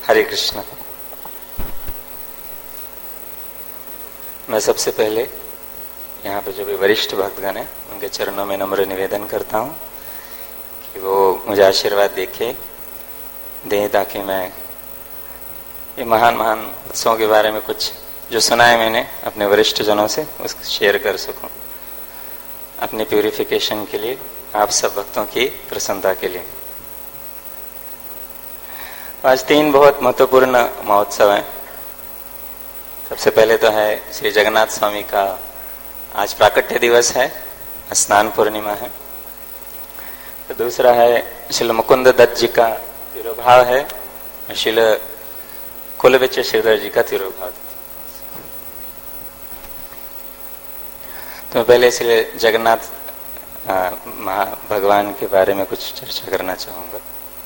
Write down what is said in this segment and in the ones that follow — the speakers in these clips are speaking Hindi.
हरे कृष्ण। मैं सबसे पहले यहाँ पे जो भी वरिष्ठ भक्तगण हैं उनके चरणों में नम्र निवेदन करता हूँ कि वो मुझे आशीर्वाद दें ताकि मैं ये महान महान उत्सवों के बारे में कुछ जो सुना है मैंने अपने वरिष्ठ जनों से उसको शेयर कर सकूं, अपनी प्यूरिफिकेशन के लिए, आप सब भक्तों की प्रसन्नता के लिए। आज 3 बहुत महत्वपूर्ण महोत्सव हैं। सबसे पहले तो है श्री जगन्नाथ स्वामी का आज प्राकट्य दिवस है, स्नान पूर्णिमा है। तो दूसरा है श्रील मुकुंद दत्त जी का तिरुभाव है, श्रील कुलविच श्रीधर जी का तिरुभाव। तो पहले श्री जगन्नाथ भगवान के बारे में कुछ चर्चा करना चाहूंगा।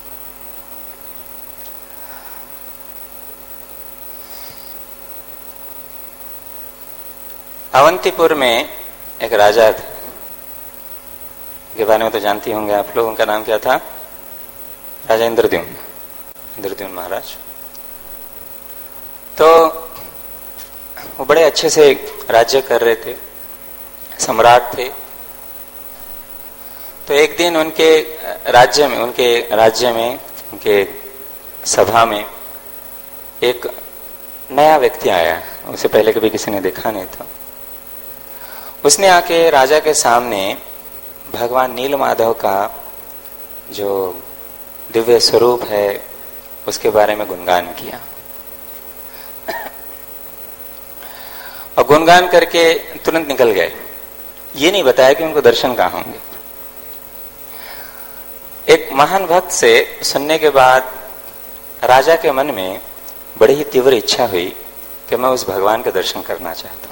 अवंतीपुर में एक राजा थे, के बारे में तो जानती होंगे आप लोग। उनका नाम क्या था? राजा इंद्रद्युम्न महाराज। तो वो बड़े अच्छे से राज्य कर रहे थे, सम्राट थे। तो एक दिन उनके राज्य में उनके सभा में एक नया व्यक्ति आया, उसे पहले कभी किसी ने देखा नहीं था। उसने आके राजा के सामने भगवान नीलमाधव का जो दिव्य स्वरूप है उसके बारे में गुणगान किया, और गुणगान करके तुरंत निकल गए। ये नहीं बताया कि उनको दर्शन कहाँ होंगे। एक महान भक्त से सुनने के बाद राजा के मन में बड़ी ही तीव्र इच्छा हुई कि मैं उस भगवान के दर्शन करना चाहता हूं।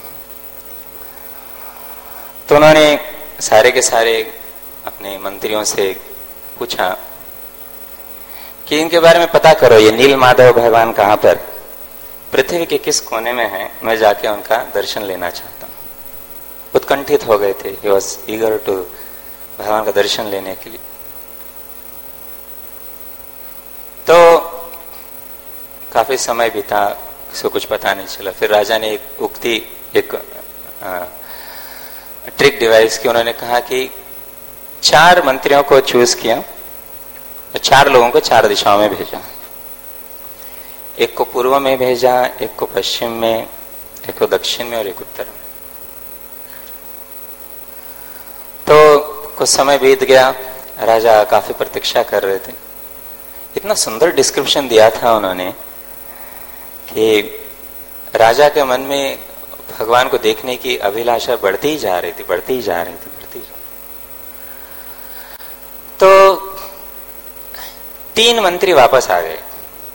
तो उन्होंने सारे के सारे अपने मंत्रियों से पूछा कि इनके बारे में पता करो, ये नीलमाधव भगवान कहाँ पर, पृथ्वी के किस कोने में है, मैं जाके उनका दर्शन लेना चाहता हूं। उत्कंठित हो गए थे, ही वॉज ईगर टू भगवान का दर्शन लेने के लिए। तो काफी समय बीता, किसी कुछ पता नहीं चला। फिर राजा ने एक ट्रिक डिवाइस की। उन्होंने कहा कि 4 मंत्रियों को चूज किया और 4 लोगों को 4 दिशाओं में भेजा। एक को पूर्व में भेजा, एक को पश्चिम में, एक को दक्षिण में और एक उत्तर में। तो कुछ समय बीत गया, राजा काफी प्रतीक्षा कर रहे थे। इतना सुंदर डिस्क्रिप्शन दिया था उन्होंने कि राजा के मन में भगवान को देखने की अभिलाषा बढ़ती ही जा रही थी। तो 3 मंत्री वापस आ गए।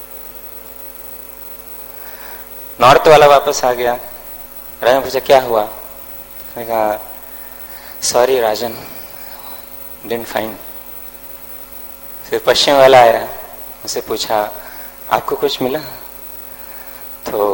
नॉर्थ वाला वापस आ गया। राजा ने पूछा क्या हुआ? उसने कहा सॉरी राजन, डिडंट फाइंड। फिर पश्चिम वाला आया, उसे पूछा आपको कुछ मिला? तो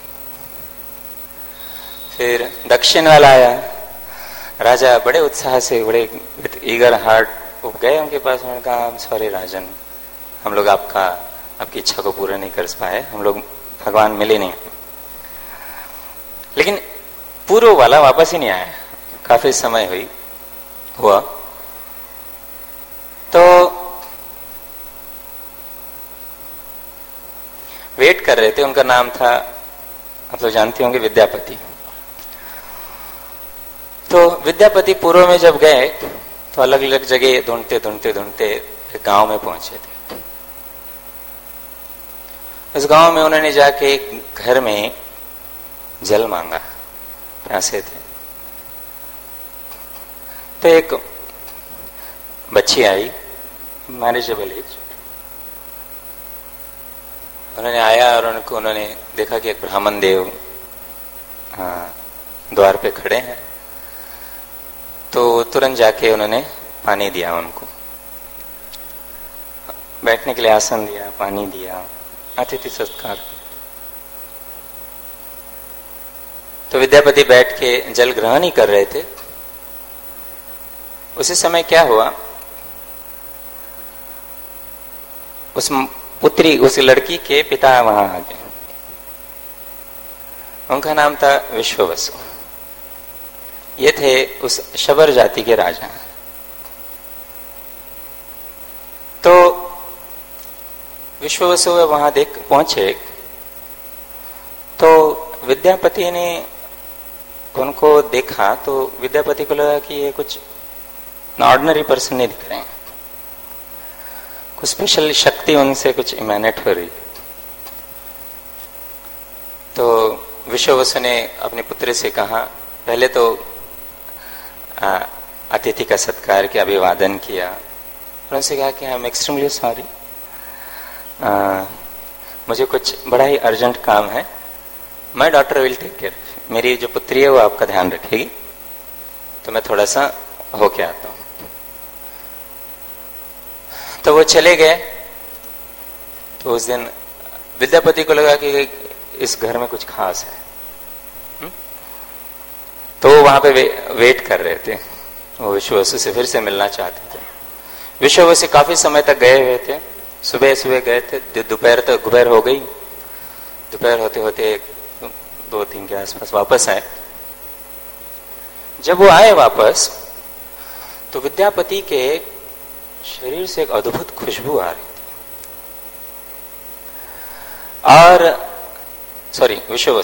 फिर दक्षिण वाला आया। राजा बड़े उत्साह से, बड़े ईगर हार्ट गए उनके पास। उन्होंने कहा सॉरी राजन, हम लोग आपकी इच्छा को पूरा नहीं कर पाए, हम लोग भगवान मिले नहीं। लेकिन पूर्व वाला वापस ही नहीं आया। काफी समय हुआ तो वेट कर रहे थे। उनका नाम था, आप तो जानते होंगे, विद्यापति। तो विद्यापति पूर्व में जब गए तो अलग अलग जगह ढूंढते एक गांव में पहुंचे थे। उस गांव में उन्होंने जाके एक घर में जल मांगा, प्यासे थे। तो एक बच्ची आई, मैनेजेबल एज। उन्होंने आया और उन्होंने देखा कि एक ब्राह्मण देव द्वार पे खड़े हैं। तो तुरंत जाके उन्होंने पानी दिया, उनको बैठने के लिए आसन दिया, पानी दिया, अतिथि सत्कार। तो विद्यापति बैठ के जल ग्रहण ही कर रहे थे। उसी समय क्या हुआ, उस पुत्री, उस लड़की के पिता वहां आ गए। उनका नाम था विश्ववसु। ये थे उस शबर जाति के राजा। तो विश्ववसु वहां पहुंचे तो विद्यापति ने उनको देखा तो विद्यापति को लगा कि ये कुछ ऑर्डिनरी पर्सन नहीं दिख रहे हैं, कुछ स्पेशल शक्ति उनसे कुछ इमेनेट हो रही। तो विश्ववसु ने अपने पुत्र से कहा, पहले तो अतिथि का सत्कार किया, अभिवादन किया, और उनसे कहा कि आई एम एक्सट्रीमली सॉरी, मुझे कुछ बड़ा ही अर्जेंट काम है, my daughter will take care, मेरी जो पुत्री है वो आपका ध्यान रखेगी, तो मैं थोड़ा सा होके आता हूं। तो वो चले गए। तो उस दिन विद्यापति को लगा कि इस घर में कुछ खास है, तो वो वहां पे वेट कर रहे थे। वो विश्ववसु से फिर से मिलना चाहते थे। विश्ववसु काफी समय तक गए हुए थे, सुबह सुबह गए थे, दोपहर तक दोपहर हो गई, दोपहर होते होते 2-3 के आसपास वापस आए। जब वो आए वापस तो विद्यापति के शरीर से एक अद्भुत खुशबू आ रही थी। और सॉरी,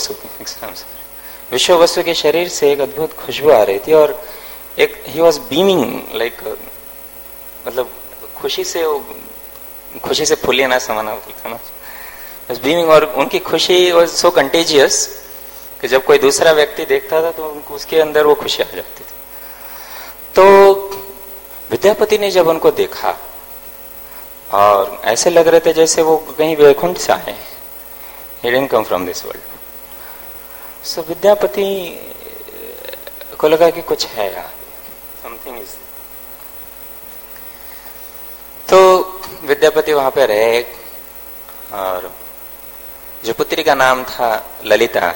विश्ववसु के शरीर से एक अद्भुत खुशबू आ रही थी, और एक ही वॉज बीमिंग लाइक, मतलब खुशी से फूलिए ना समाना बोलता ना, बीमिंग। और उनकी खुशी वॉज सो कंटेजियस कि जब कोई दूसरा व्यक्ति देखता था तो उनको उसके अंदर वो खुशी आ जाती थी। तो विद्यापति ने जब उनको देखा और ऐसे लग रहे थे जैसे वो कहीं वैकुंठ से आए, he didn't come from this world. So Vidyapati को लगा कि कुछ है यार, something is. तो विद्यापति वहां पे रहे, और जो पुत्री का नाम था ललिता,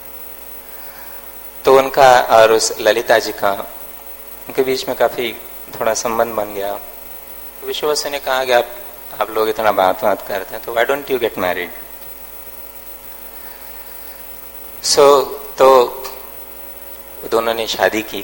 तो उनका और उस ललिता जी का उनके बीच में काफी थोड़ा संबंध बन गया। विश्ववसु ने कहा कि आप लोग इतना बात करते हैं, तो why don't you get married. तो दोनों ने शादी की।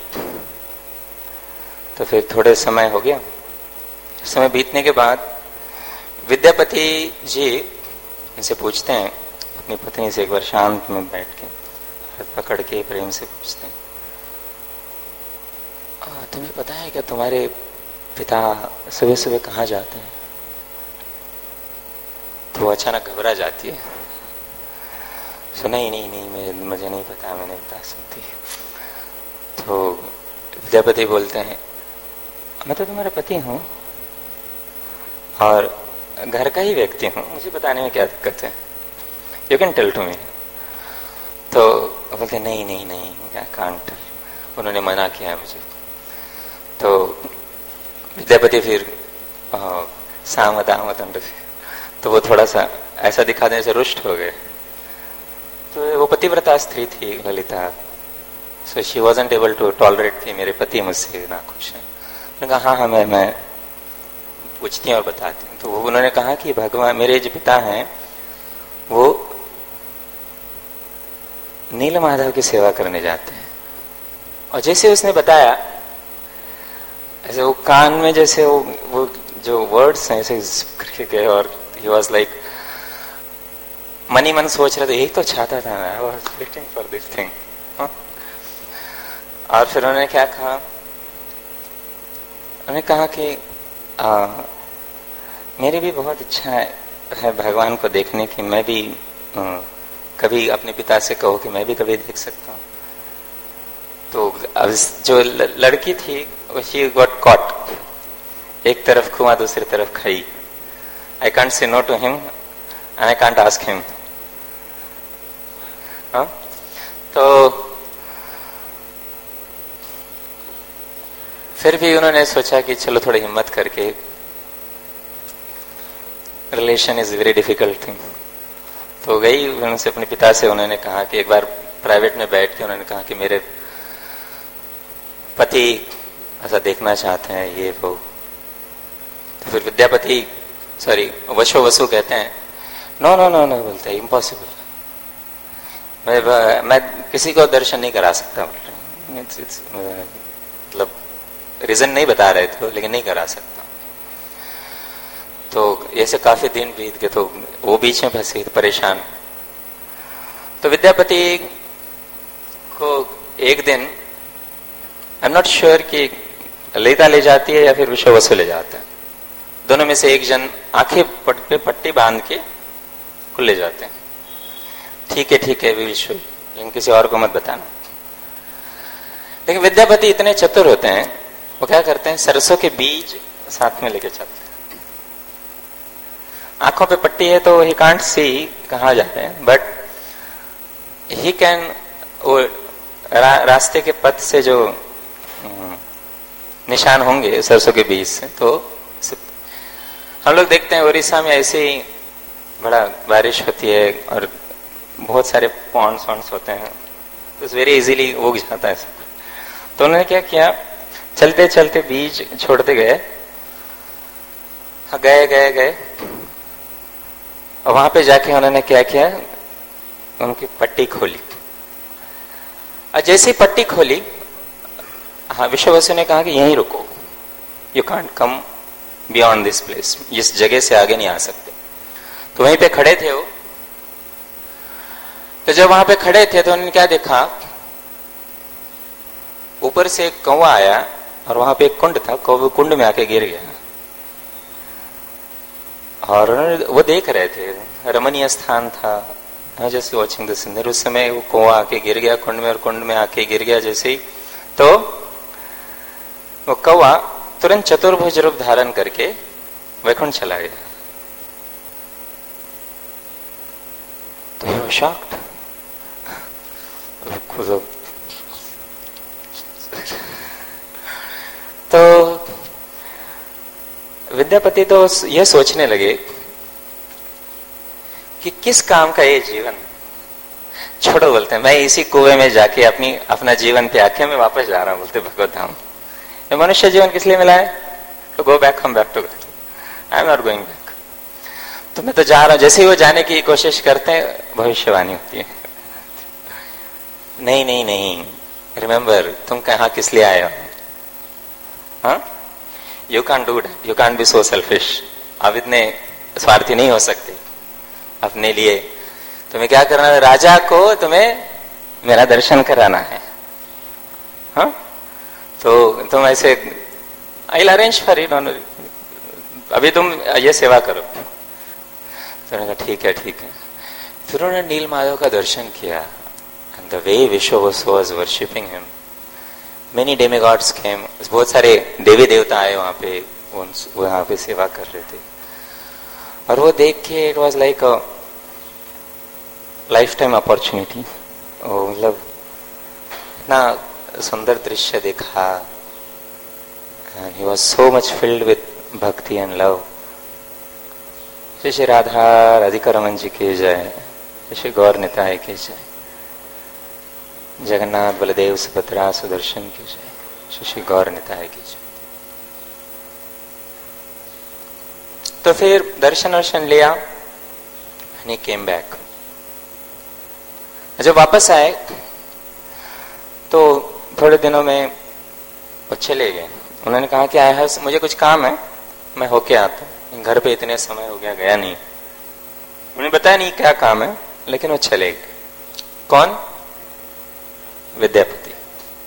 तो फिर थोड़े समय हो गया, समय बीतने के बाद विद्यापति जी इनसे पूछते हैं, अपनी पत्नी से एक बार शांत में बैठ के हाथ पकड़ के प्रेम से पूछते हैं, तुम्हें पता है क्या तुम्हारे पिता सुबह सुबह कहाँ जाते हैं? तो वो अचानक घबरा जाती है, सो नहीं मुझे नहीं पता, मैं नहीं बता सकती। तो विद्यापति बोलते हैं, मैं तो तुम्हारा पति हूं और घर का ही व्यक्ति हूं, मुझे बताने में क्या दिक्कत है, you can tell to me. तो बोलते नहीं कांट, उन्होंने मना किया है मुझे। तो विद्यापति फिर सामत, तो वो थोड़ा सा ऐसा दिखा देने से रुष्ट हो गए। तो वो पतिव्रता स्त्री थी Lalita, so she wasn't able to tolerate कि मेरे पति मुझसे ना खुश है। उन्होंने कहा हाँ मैं पूछती हूँ और बताती हूँ। तो वो उन्होंने कहा कि भगवान, मेरे जो पिता हैं वो नील माधव की सेवा करने जाते हैं। और जैसे उसने बताया, ऐसे वो कान में जैसे वो जो वर्ड्स हैं ऐसे गए, और ही वॉज लाइक मन सोच रहे थे, यही तो चाहता था मैं, I was waiting for this thing. और फिर उन्होंने क्या कहा, उन्होंने कहा कि मेरी भी बहुत इच्छा है भगवान को देखने की, मैं भी कभी अपने पिता से कहो कि मैं भी कभी देख सकता हूँ। तो अब जो लड़की थी शी गॉट कॉट, एक तरफ कुआं दूसरी तरफ खाई। I can't say no to him and I can't ask him. तो फिर भी उन्होंने सोचा कि चलो थोड़ी हिम्मत करके, relation is very difficult thing. तो गई उनसे, अपने पिता से उन्होंने कहा कि एक बार प्राइवेट में बैठ के उन्होंने कहा कि मेरे पति ऐसा देखना चाहते हैं, ये वो। तो फिर विद्यापति सॉरी वशो वसु कहते हैं, नो नो नो नो बोलते हैं, इम्पॉसिबल, मैं किसी को दर्शन नहीं करा सकता बोल रहे, मतलब रीजन नहीं बता रहे थे लेकिन नहीं करा सकता। तो ऐसे काफी दिन बीत गए, तो वो बीच में फंसे परेशान। तो विद्यापति को एक दिन, आई एम नॉट श्योर कि ललिता ले जाती है या फिर विश्व वसु ले जाता है, दोनों में से एक जन आंखें पे पट्टी बांध के को ले जाते हैं। ठीक है विश्व, लेकिन किसी और को मत बताना। लेकिन विद्यापति इतने चतुर होते हैं, वो क्या करते हैं, सरसों के बीज साथ में लेके चलते हैं। आंखों पे पट्टी है तो ही कांट सी कहाँ जाते हैं, बट ही कैन, वो रास्ते के पथ से जो निशान होंगे सरसों के बीज से, तो हम लोग देखते हैं उड़ीसा में ऐसे ही बड़ा बारिश होती है और बहुत सारे पॉन्ड्स वॉन्ड्स होते हैं, तो वेरी इजीली उग जाता है सब। तो उन्होंने क्या किया, चलते चलते बीज छोड़ते गए, गए और वहां पे जाके उन्होंने क्या किया, उनकी पट्टी खोली। और जैसे ही पट्टी खोली, हाँ, विश्व वसु ने कहा कि यहीं रुको, you can't come beyond this place, इस जगह से आगे नहीं आ सकते। तो वहीं पे खड़े थे वो। तो जब वहां पे खड़े थे तो उन्होंने क्या देखा, ऊपर से एक कौवा आया और वहां पे एक कुंड था, कौवे कुंड में आके गिर गया। और वो देख रहे थे, रमणीय स्थान था, जस्ट वॉचिंग द सीनरी। उस समय वो कौवा आके गिर गया कुंड में, और कुंड में आके गिर गया जैसे ही, तो वो कौवा तुरंत चतुर्भुज रूप धारण करके वैकुंठ चला गया। तो ही वाज शॉक्ड। तो विद्यापति तो ये सोचने लगे कि किस काम का ये जीवन, छोड़ो बोलते हैं, मैं इसी कुएं में जाके अपना जीवन त्याग के मैं वापस जा रहा हूं, बोलते भगवत धाम। ये मनुष्य जीवन किस लिए मिला है, तो go back, come back to God, I am not going back. तो मैं तो जा रहा हूं। जैसे ही वो जाने की कोशिश करते हैं, भविष्यवाणी होती है, नहीं, रिमेंबर, तुम कहां किस लिए आए हो, हाँ, you can't do that, you can't be so selfish. आप इतने स्वार्थी नहीं हो सकते अपने लिए। तुम्हें क्या करना है, राजा को तुम्हें मेरा दर्शन कराना है, हाँ, तो तुम ऐसे, I will arrange for it, अभी तुम ये सेवा करो। तो उन्होंने कहा ठीक है। फिर उन्होंने नील माधव का दर्शन किया, and the way Vishwa was worshipping him, many demigods came, बहुत सारे देवी देवता आए वहां पे, वहां पे सेवा कर रहे थे। और वो देख के it was like a lifetime opportunity. मतलब इतना सुंदर दृश्य देखा, and he was so much filled with bhakti and love. Shri Radha Radhika Raman ji की जय, श्री गौर निताय की जय, जगन्नाथ बलदेव सुभद्रा सुदर्शन की जय, श्री गौर निताय की जय। तो फिर दर्शन लिया, एंड ही केम बैक। जब वापस आए तो थोड़े दिनों में वो चले गए। उन्होंने कहा कि आया मुझे कुछ काम है, मैं होके आता हूं, घर पे इतने समय हो गया नहीं। उन्हें बताया नहीं क्या काम है, लेकिन वो चले गए। कौन? विद्यापति।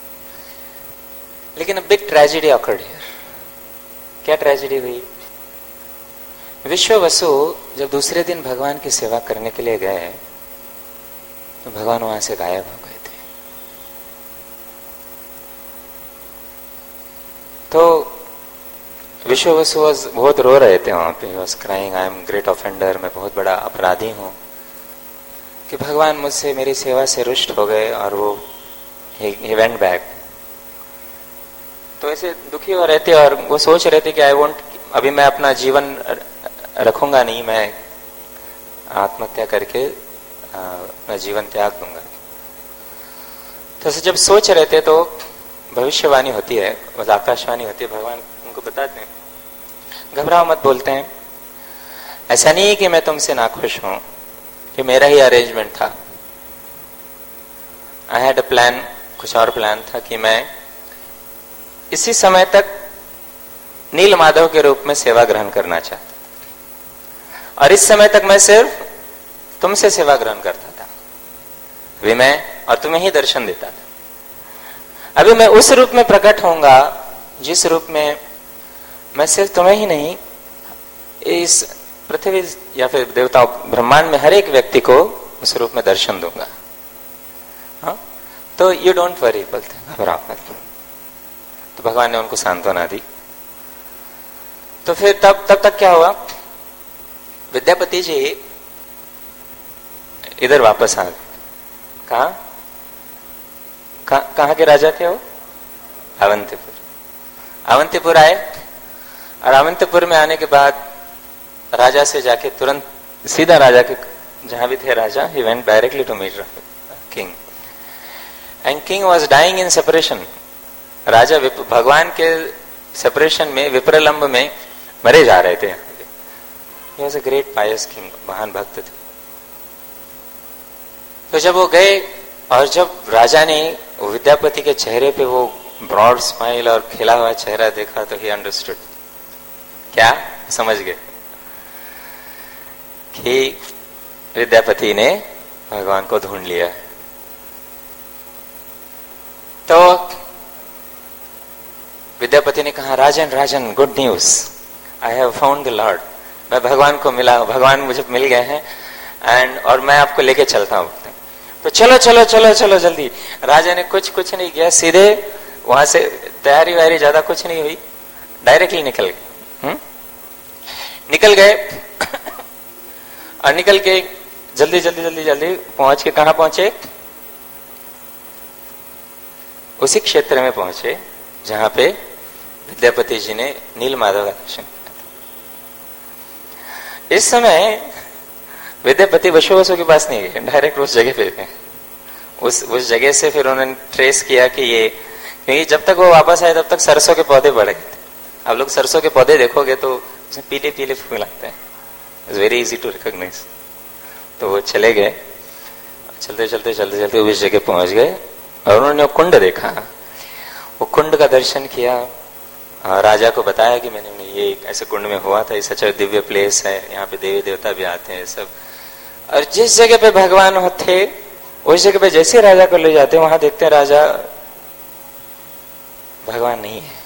लेकिन a big tragedy occurred here. क्या ट्रेजेडी हुई? विश्व वसु जब दूसरे दिन भगवान की सेवा करने के लिए गए तो भगवान वहां से गायब हो गए थे। तो विश्व वसु बहुत रो रहे थे वहां पे, was crying, I am great offender, मैं बहुत बड़ा अपराधी हूं कि भगवान मुझसे मेरी सेवा से रुष्ट हो गए और वो he went back। तो ऐसे दुखी हो रहे थे और वो सोच रहे थे कि आई वोंट, अभी मैं अपना जीवन रखूंगा नहीं, मैं आत्महत्या करके अपना जीवन त्याग दूंगा। तो जब सोच रहे थे तो भविष्यवाणी होती है, आकाशवाणी होती है, भगवान उनको बताते हैं, घबराओ मत, बोलते हैं, ऐसा नहीं कि मैं तुमसे नाखुश हूं, कि मेरा ही अरेंजमेंट था। आई हैड अ प्लान, कुछ और प्लान था कि मैं इसी समय तक नील माधव के रूप में सेवा ग्रहण करना चाहता, और इस समय तक मैं सिर्फ तुमसे सेवा ग्रहण करता था। अभी मैं और तुम्हें ही दर्शन देता था। अभी मैं उस रूप में प्रकट होऊंगा जिस रूप में मैं सिर्फ तुम्हें ही नहीं, इस पृथ्वी या फिर देवताओं ब्रह्मांड में हर एक व्यक्ति को उस रूप में दर्शन दूंगा। हाँ? तो यू डोंट वरी, बोलते घबराओ मत। तो भगवान ने उनको सांत्वना दी। तो फिर तब तक क्या हुआ, विद्यापति जी इधर वापस आ गए। कहां के राजा थे वो? अवंतीपुर। अवंतीपुर आए, और अवंतीपुर में आने के बाद राजा से जाके तुरंत सीधा राजा के जहां भी थे राजा, he went directly to meet king, and king was dying in separation। राजा भगवान के सेपरेशन में, विप्रलंब में मरे जा रहे थे। he was a great pious king, महान भक्त थे। तो जब वो गए, और जब राजा ने विद्यापति के चेहरे पे वो ब्रॉड स्माइल और खिला हुआ चेहरा देखा, तो ही अंडरस्टूड, क्या समझ गए कि विद्यापति ने भगवान को ढूंढ लिया। तो विद्यापति ने कहा, Rajan Rajan, good news, I have found the lord. मैं भगवान को मिला, भगवान मुझे मिल गए हैं, और मैं आपको लेके चलता हूं। तो चलो चलो चलो चलो जल्दी। राजा ने कुछ नहीं किया, सीधे वहां से तैयारी वैयारी ज्यादा कुछ नहीं हुई, डायरेक्टली निकल गए। निकल गए और निकल के जल्दी जल्दी जल्दी जल्दी पहुंच के कहां पहुंचे? उसी क्षेत्र में पहुंचे जहां पे विद्यापति जी ने नील माधव का दर्शन किया। इस समय विद्यापति वसु के पास नहीं गए, डायरेक्ट उस जगह पे थे। उस जगह से फिर उन्होंने ट्रेस किया कि ये, क्योंकि जब तक वो वापस आए तब तक सरसों के पौधे बढ़ गए थे। अब लोग सरसों के पौधे देखोगे तो उसमें पीले पीले फूल आते हैं, it's very easy to recognise. तो वो चले गए, चलते चलते चलते चलते उस जगह पहुंच गए, और उन्होंने वो कुंड देखा। वो कुंड का दर्शन किया, राजा को बताया कि मैंने ये ऐसे कुंड में हुआ था, ये सच दिव्य प्लेस है, यहाँ पे देवी देवता भी आते हैं सब। और जिस जगह पे भगवान थे उस जगह पे जैसे राजा को ले जाते वहां देखते हैं राजा भगवान नहीं है।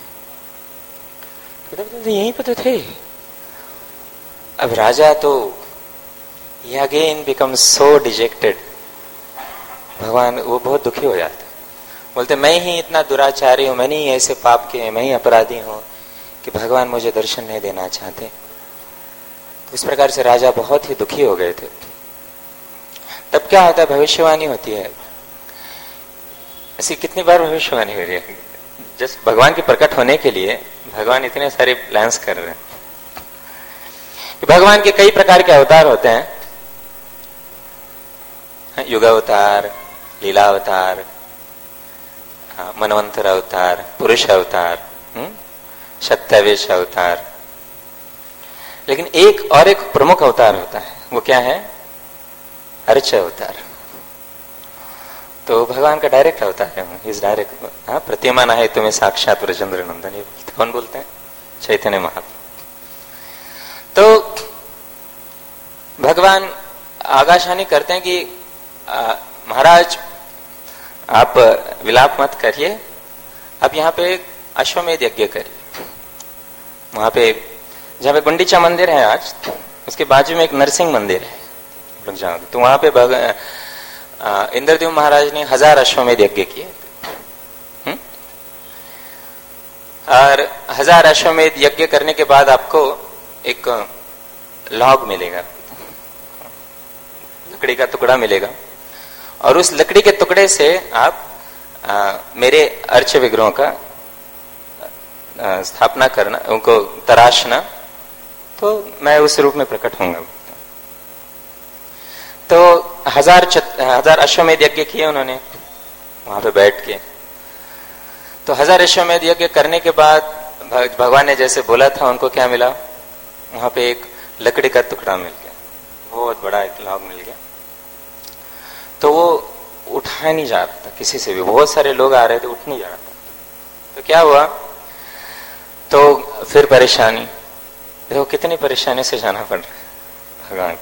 तो यहीं पे तो थे। अब राजा तो ये अगेन बिकम सो डिजेक्टेड, भगवान वो बहुत दुखी हो जाते, बोलते मैं ही इतना दुराचारी हूं, मैंने ही ऐसे पाप किए, मैं ही अपराधी हूं कि भगवान मुझे दर्शन नहीं देना चाहते। तो इस प्रकार से राजा बहुत ही दुखी हो गए थे। तब क्या होता है, भविष्यवाणी होती है। ऐसी कितनी बार भविष्यवाणी हो रही है, जस्ट भगवान के प्रकट होने के लिए भगवान इतने सारे प्लान्स कर रहे हैं। भगवान के कई प्रकार के अवतार होते हैं, युगावतार, लीला अवतार, मनवंतर अवतार, पुरुष अवतार, सत्यावेश अवतार। लेकिन एक और एक प्रमुख अवतार होता है, वो क्या है? अर्च अवतार। तो भगवान का डायरेक्ट अवतार है, इस डायरेक्ट। प्रतिमान है तुम्हें साक्षात ब्रजेंद्र नंदन, ये बोलते कौन बोलते हैं? चैतन्य महाप्रभु। तो भगवान आगाशानी करते हैं कि महाराज आप विलाप मत करिए, आप यहाँ पे अश्वमेध यज्ञ करिए। वहां पे जहाँ पे गुंडीचा मंदिर है आज, उसके बाजू में एक नरसिंह मंदिर है, लोग जाओगे तो वहां पे इंद्रदेव महाराज ने 1000 अश्वमेध यज्ञ किए। और 1000 अश्वमेध यज्ञ करने के बाद आपको एक लॉग मिलेगा, लकड़ी का टुकड़ा मिलेगा, और उस लकड़ी के टुकड़े से आप मेरे अर्च विग्रहों का स्थापना करना, उनको तराशना, तो मैं उस रूप में प्रकट होऊंगा। तो 1000 अश्वमेध यज्ञ किए उन्होंने वहां पे बैठ के। तो 1000 अश्वमेध यज्ञ करने के बाद भगवान ने जैसे बोला था, उनको क्या मिला? वहां पे एक लकड़ी का टुकड़ा मिल गया, बहुत बड़ा एक लॉग मिल गया। तो वो उठाया नहीं जा रहा था किसी से भी, बहुत सारे लोग आ रहे थे, उठ नहीं जा रहा था। तो क्या हुआ, तो फिर परेशानी, देखो कितनी परेशानी से जाना पड़ रहा है भगवान।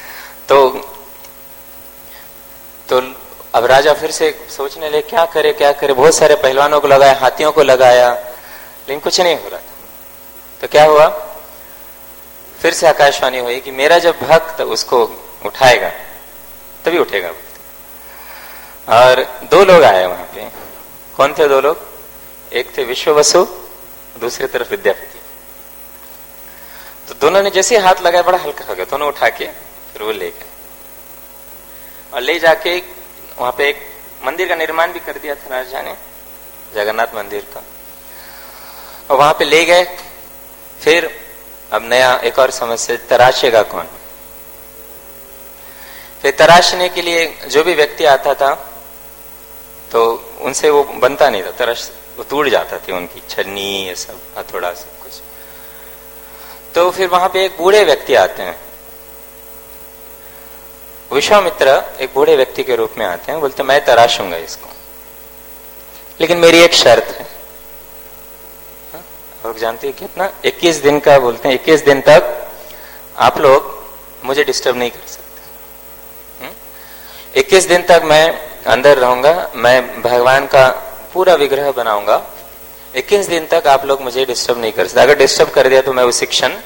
तो अब राजा फिर से सोचने लगे क्या करे क्या करे, बहुत सारे पहलवानों को लगाया, हाथियों को लगाया, लेकिन कुछ नहीं हो रहा था। तो क्या हुआ, फिर से आकाशवाणी हुई कि मेरा जब भक्त उसको उठाएगा तभी उठेगा। और दो लोग आए वहां पे। कौन थे दो लोग? एक थे विश्ववसु, दूसरी तरफ विद्यापति। तो दोनों ने जैसे हाथ लगाया बड़ा हल्का हो गया, दोनों उठा के फिर वो ले गए और ले जाके वहां पे एक मंदिर का निर्माण भी कर दिया था राजा ने, जगन्नाथ मंदिर का, और वहां पे ले गए। फिर अब नया एक और समस्या, तराशेगा कौन? फिर तराशने के लिए जो भी व्यक्ति आता था तो उनसे वो बनता नहीं था, तराश वो टूट जाता थी, उनकी छन्नी ये सब हथौड़ा सब कुछ। तो फिर वहां पे एक बूढ़े व्यक्ति आते हैं, विश्वामित्र एक बूढ़े व्यक्ति के रूप में आते हैं, बोलते मैं तराशूंगा इसको, लेकिन मेरी एक शर्त है। लोग जानते हैं कितना, 21 दिन का बोलते हैं, 21 दिन तक आप लोग मुझे डिस्टर्ब नहीं कर सकते। 21 दिन तक मैं अंदर रहूंगा, मैं भगवान का पूरा विग्रह बनाऊंगा, 21 दिन तक आप लोग मुझे डिस्टर्ब नहीं कर सकते। अगर डिस्टर्ब कर दिया तो मैं उसी क्षण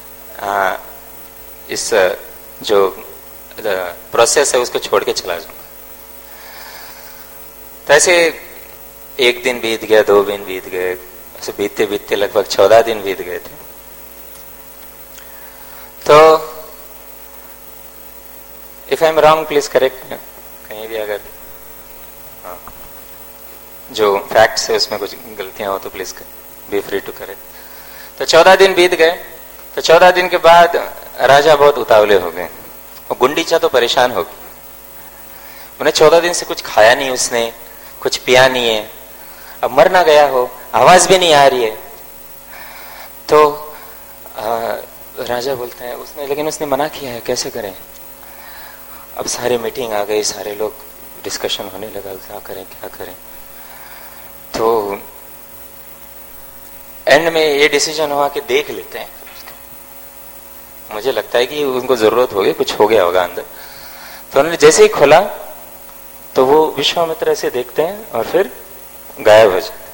इस जो प्रोसेस है उसको छोड़ के चला जाऊंगा। तो ऐसे एक दिन बीत गया, 2 दिन बीत गए, ऐसे बीतते बीतते लगभग 14 दिन बीत गए थे। तो if I am wrong please correct, कहीं भी अगर जो फैक्ट्स है उसमें कुछ गलतियां हो तो please be free to correct. तो 14 दिन बीत गए। तो 14 दिन के बाद राजा बहुत उतावले हो गए और गुंडीचा तो परेशान हो गई। उन्हें 14 दिन से कुछ खाया नहीं, उसने कुछ पिया नहीं है, अब मर ना गया हो, आवाज भी नहीं आ रही है। तो राजा बोलते हैं उसने, लेकिन उसने मना किया है, कैसे करें? अब सारी मीटिंग आ गई, सारे लोग डिस्कशन होने लगा, क्या करें क्या करें। तो एंड में ये डिसीजन हुआ कि देख लेते हैं, मुझे लगता है कि उनको जरूरत होगी, कुछ हो गया होगा अंदर। तो उन्होंने जैसे ही खोला तो वो विश्वामित्र ऐसे देखते हैं और फिर गायब हो जाते।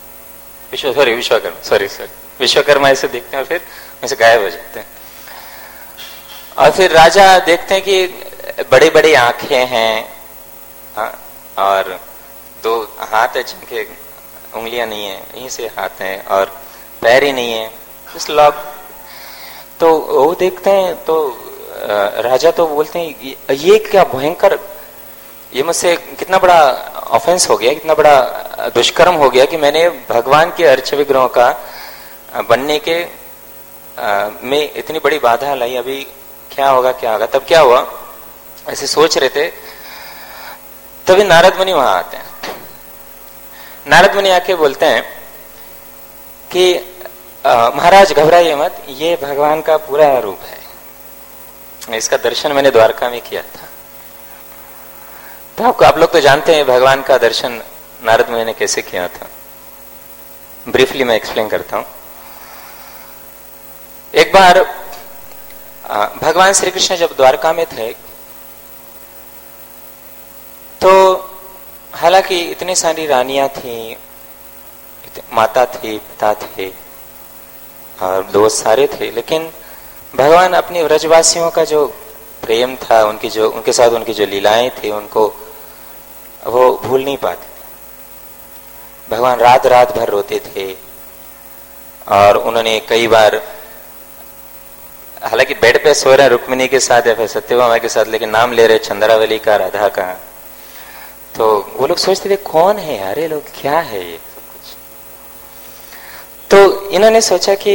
विश्वकर्मा ऐसे देखते हैं और फिर ऐसे गायब हो जाते हैं। और फिर राजा देखते हैं कि बड़ी बड़ी आंखें हैं और 2 हाथ है जिनके उंगलियां नहीं है, यहीं से हाथ हैं, और पैर ही नहीं है इस लॉक। तो वो देखते हैं तो राजा तो बोलते हैं ये क्या भयंकर, ये मुझसे कितना बड़ा ऑफेंस हो गया, कितना बड़ा दुष्कर्म हो गया कि मैंने भगवान के अर्च विग्रहों का बनने के में इतनी बड़ी बाधा लाई, अभी क्या होगा क्या होगा। तब क्या हुआ, ऐसे सोच रहे थे, तभी नारद मुनि वहां आते हैं। नारद मुनि आके बोलते हैं कि महाराज घबराइए मत, ये भगवान का पूरा रूप है, इसका दर्शन मैंने द्वारका में किया था। तो आप लोग तो जानते हैं भगवान का दर्शन नारद मुनि ने कैसे किया था, ब्रीफली मैं एक्सप्लेन करता हूं। एक बार भगवान श्री कृष्ण जब द्वारका में थे तो हालांकि इतनी सारी रानियां थी, माता थी, पिता थे और दोस्त सारे थे, लेकिन भगवान अपने व्रजवासियों का जो प्रेम था, उनके साथ उनकी जो लीलाएं थी, उनको वो भूल नहीं पाते थे। भगवान रात रात भर रोते थे और उन्होंने कई बार, हालांकि बेड पे सो रहे रुक्मिणी के साथ या फिर सत्यभामा के साथ, लेकिन नाम ले रहे चंद्रावली का, राधा का। तो वो लोग सोचते थे कौन है यार ये लोग, क्या है ये सब कुछ। तो इन्होंने सोचा कि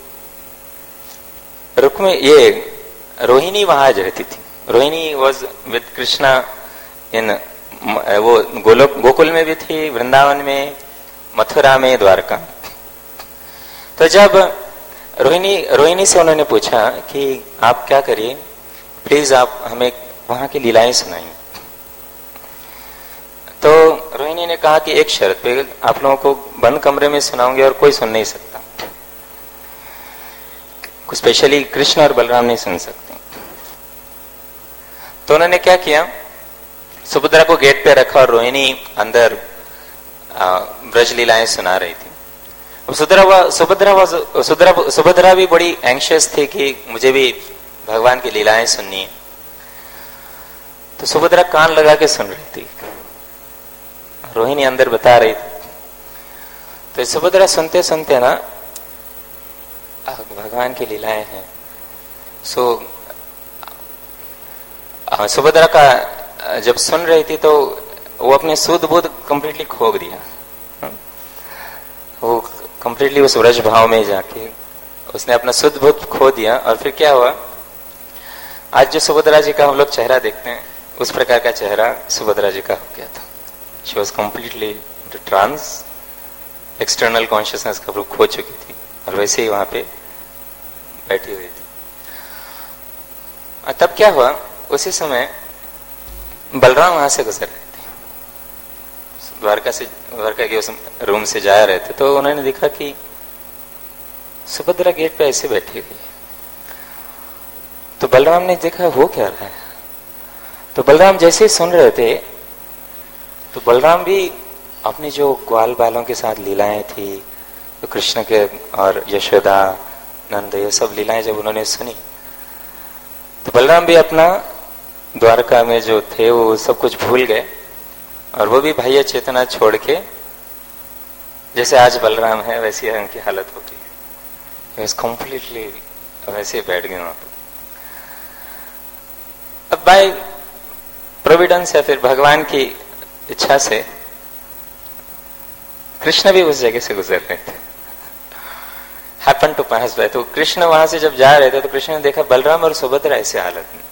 ये रोहिणी वहां रहती थी। Rohini was with Krishna in, वो गोकुल में भी थी, वृंदावन में, मथुरा में, द्वारका। तो जब रोहिणी से उन्होंने पूछा कि आप क्या करिए, प्लीज आप हमें वहां की लीलाएं सुनाइए। तो रोहिणी ने कहा कि एक शर्त पे, आप लोगों को बंद कमरे में सुनाऊंगे और कोई सुन नहीं सकता, स्पेशली कृष्ण और बलराम नहीं सुन सकते। तो उन्होंने क्या किया, सुभद्रा को गेट पे रखा और रोहिणी अंदर ब्रज लीलाएं सुना रही थी। सुभद्रा भी बड़ी एंशियस थी कि मुझे भी भगवान की लीलाएं सुननी है। तो सुभद्रा कान लगा के सुन रही थी, रोहिणी अंदर बता रही थी। तो सुभद्रा सुनते सुनते ना, भगवान की लीलाएं हैं। सुभद्रा का जब सुन रही थी तो वो अपने सुध बुध कंप्लीटली खो दिया। वो कंप्लीटली उस व्रज भाव में जाके उसने अपना सुध बुध खो दिया। और फिर क्या हुआ, आज जो सुभद्रा जी का हम लोग चेहरा देखते हैं, उस प्रकार का चेहरा सुभद्रा जी का हो गया था। She was completely into trance, external consciousness का रूप खो चुकी थी और वैसे ही वहां पे बैठी हुई थी। और तब क्या हुआ, उसी समय बलराम वहां से गुजर रहे थे, द्वारका के उस रूम से जा रहे थे। तो उन्होंने देखा कि सुभद्रा गेट पे ऐसे बैठी हुई है। तो बलराम ने देखा हो क्या रहा है। तो बलराम जैसे सुन रहे थे, तो बलराम भी अपने जो ग्वाल बालों के साथ लीलाएं थी, तो कृष्ण के और यशोदा नंद, ये सब लीलाएं जब उन्होंने सुनी, तो बलराम भी अपना द्वारका में जो थे वो सब कुछ भूल गए और वो भी बाह्य चेतना छोड़ के, जैसे आज बलराम है वैसी उनकी हालत हो गई, कंप्लीटली वैसे बैठ गए वहां पर। अब बाय प्रोविडेंस या फिर भगवान की इच्छा से कृष्ण भी उस जगह से गुजर रहे थे, हैपन टू पास बाय। तो कृष्ण वहां से जब जा रहे थे तो कृष्ण ने देखा बलराम और सुभद्रा ऐसे हालत में।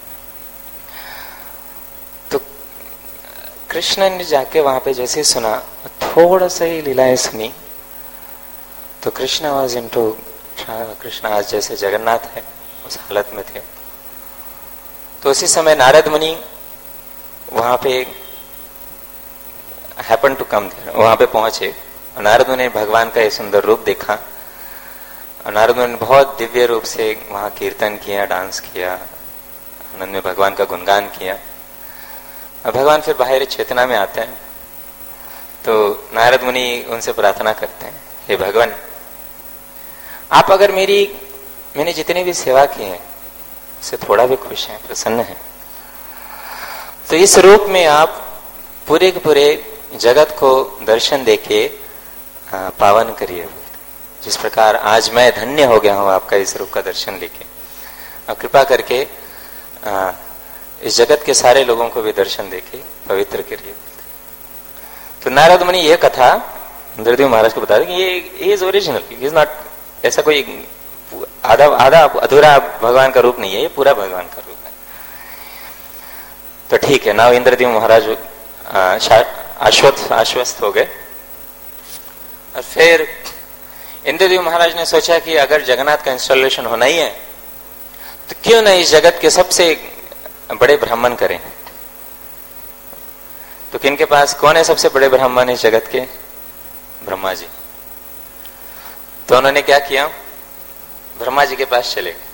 तो कृष्ण ने जाके वहां पे जैसे सुना, थोड़ा सा ही लीलाएं सुनी, तो कृष्ण वॉज इनटू, कृष्ण आज जैसे जगन्नाथ है उस हालत में थे। तो उसी समय नारद मुनि वहां पे हैपन टू कम देयर, वहां पे पहुंचे। नारद मुनि ने भगवान का ये सुंदर रूप देखा और नारद मुनि ने बहुत दिव्य रूप से वहां कीर्तन किया, डांस किया, आनंद में भगवान का गुणगान किया। और भगवान फिर बाहर चेतना में आते हैं। तो नारद मुनि उनसे प्रार्थना करते हैं, हे भगवान, आप अगर मैंने जितनी भी सेवा की है उससे थोड़ा भी खुश हैं, प्रसन्न हैं, तो इस रूप में आप पूरे के पूरे जगत को दर्शन देके पावन करिए। जिस प्रकार आज मैं धन्य हो गया हूं आपका इस रूप का दर्शन लेके, और कृपा करके इस जगत के सारे लोगों को भी दर्शन देके पवित्र करिए। तो नारद मुनि ये कथा इंद्रदेव महाराज को बता दें कि ये इज ओरिजिनल, इज नॉट ऐसा कोई आधा अधूरा भगवान का रूप नहीं है, ये पूरा भगवान का रूप है। तो ठीक है, नाउ इंद्रदेव महाराज आश्वस्त हो गए। और फिर इंद्रदेव महाराज ने सोचा कि अगर जगन्नाथ का इंस्टॉलेशन होना ही है तो क्यों नहीं इस जगत के सबसे बड़े ब्राह्मण करें। तो किनके पास, कौन है सबसे बड़े ब्राह्मण इस जगत के? ब्रह्मा जी। तो उन्होंने क्या किया, ब्रह्मा जी के पास चले गए।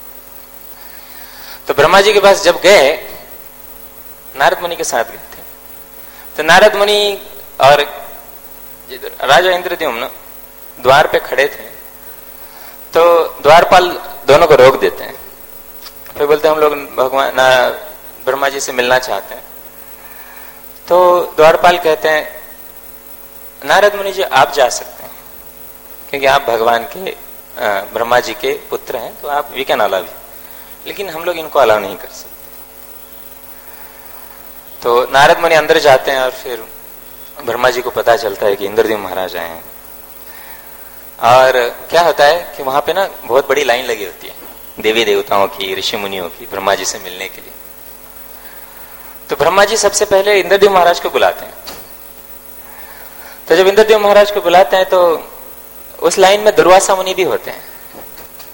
तो ब्रह्मा जी के पास जब गए, नारद मुनि के साथ गए थे। तो नारद मुनि और राजा इंद्रद्युम्न द्वार पे खड़े थे। तो द्वारपाल दोनों को रोक देते हैं, फिर बोलते हैं हम लोग भगवान ब्रह्मा जी से मिलना चाहते हैं। तो द्वारपाल कहते हैं, नारद मुनि जी आप जा सकते हैं क्योंकि आप भगवान के ब्रह्मा जी के पुत्र हैं, तो आप वी कैन अलाउ यू, लेकिन हम लोग इनको अलाउ नहीं कर सकते। तो नारद मुनि अंदर जाते हैं और फिर ब्रह्मा जी को पता चलता है कि इंद्रदेव महाराज आए हैं। और क्या होता है कि वहां पे ना बहुत बड़ी लाइन लगी होती है देवी देवताओं की, ऋषि मुनियों की, ब्रह्मा जी से मिलने के लिए। तो ब्रह्मा जी सबसे पहले इंद्रदेव महाराज को बुलाते हैं। तो जब इंद्रदेव महाराज को बुलाते हैं तो उस लाइन में दुर्वासा मुनि भी होते हैं।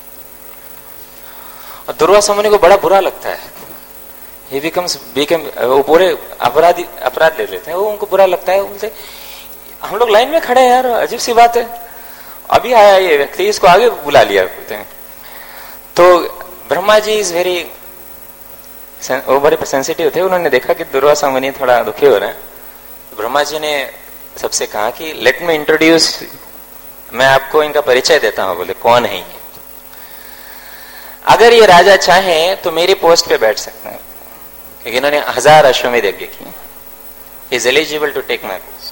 और दुर्वासा मुनि को बड़ा बुरा लगता है। ही बिकम्स वो पूरे अपराध ले लेते हैं, वो उनको बुरा लगता है। बोलते हम लोग लाइन में खड़े हैं यार, अजीब सी बात है, अभी आया ये व्यक्ति, इसको आगे बुला लिया। बोलते हैं तो ब्रह्मा जी इज वेरी, वो बड़े सेंसिटिव थे। उन्होंने देखा कि दुर्वासा मुनि थोड़ा दुखी हो रहे हैं। ब्रह्मा जी ने सबसे कहा कि लेट मी इंट्रोड्यूस, मैं आपको इनका परिचय देता हूं। बोले कौन है ये? अगर ये राजा चाहे तो मेरी पोस्ट पे बैठ सकते हैं, क्योंकि इन्होंने 1000 अश्वमेध यज्ञ किए। Is eligible to take my post.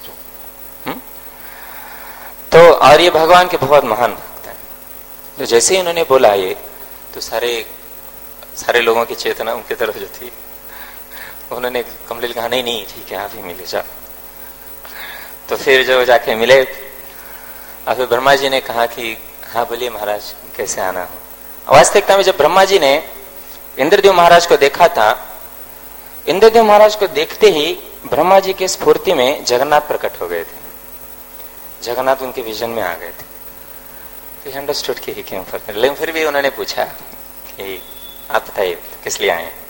तो और ये भगवान के बहुत महान भक्त हैं। तो जैसे ही इन्होंने बोला ये, तो सारे लोगों की चेतना उनकी तरफ जो थी, उन्होंने कमलील कहा नहीं नहीं ठीक है आप ही मिले जाओ। तो फिर जो जाके मिले, और फिर ब्रह्मा जी ने कहा कि हाँ बोलिए महाराज कैसे आना हो। वास्तविकता में जब ब्रह्मा जी ने इंद्रदेव महाराज को देखा था, इंद्रदेव महाराज को देखते ही ब्रह्मा जी के स्फूर्ति में जगन्नाथ प्रकट हो गए थे। जगन्नाथ उनके विजन में आ गए थे। तो ही अंडरस्टूड कि ही क्यों फर्क, लेकिन फिर भी उन्होंने पूछा कि आप बताइए किस लिए आए हैं।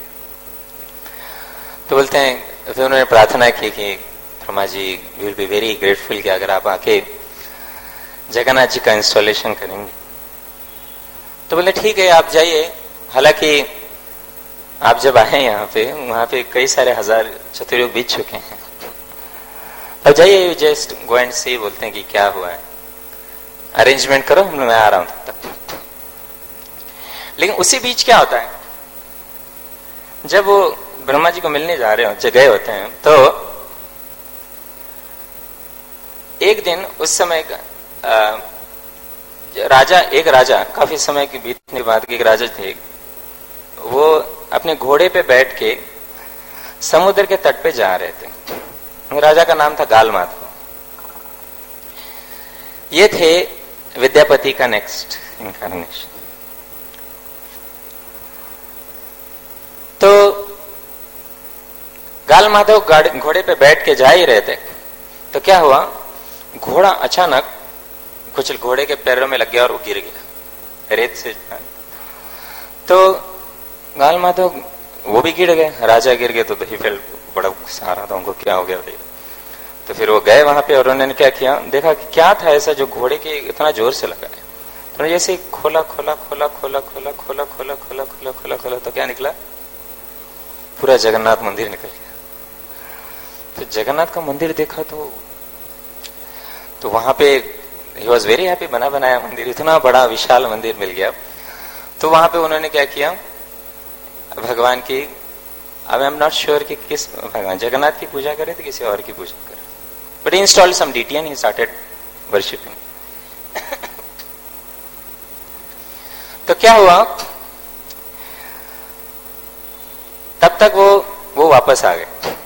तो बोलते हैं, फिर उन्होंने प्रार्थना की कि Brahma ji will be very grateful कि अगर आप आके जगन्नाथ जी का इंस्टॉलेशन करेंगे। तो बोले ठीक है आप जाइए। हालांकि आप जब आए यहाँ पे, वहां पे कई सारे 1000 चतुर्युग बीत चुके हैं, अब जाइए जस्ट गो एंड सी। बोलते हैं कि क्या हुआ है, अरेंजमेंट करो, मैं आ रहा हूं तब तक। लेकिन उसी बीच क्या होता है, जब वो ब्रह्मा जी को मिलने जा रहे हो गए होते हैं, तो एक दिन उस समय एक राजा काफी समय के बीतने के बाद एक राजा थे, वो अपने घोड़े पे बैठ के समुद्र के तट पे जा रहे थे। राजा का नाम था गाल माधव। ये थे विद्यापति का नेक्स्ट इनकारनेशन। तो गाल माधव घोड़े पे बैठ के जा ही रहे थे, तो क्या हुआ, घोड़ा अचानक कुछ घोड़े के पैरों में लग गया और वो गिर गया रेत से। तो गाल माधव वो भी गिर गए, राजा गिर गए। तो ही फेल, बड़ा गुस्सा आ रहा था उनको, क्या हो गया भैया। तो फिर वो गए वहां पे और उन्होंने क्या किया, देखा कि क्या था ऐसा जो घोड़े के इतना जोर से लगा है। तो जैसे खोला खोला खोला खोला खोला खोला खोला खोला खोला खोला खोला, तो क्या निकला, पूरा जगन्नाथ मंदिर निकल गया। तो जगन्नाथ का मंदिर देखा तो वहां पे ही वॉज वेरी हैप्पी, बना बनाया मंदिर, इतना बड़ा विशाल मंदिर मिल गया। तो वहां पे उन्होंने क्या किया, भगवान की, अब आई एम नॉट श्योर कि किस भगवान, जगन्नाथ की पूजा करे तो किसी और की पूजा करे, but he installed some deity and he started worshipping. तो क्या हुआ, तब तक वो वापस आ गए।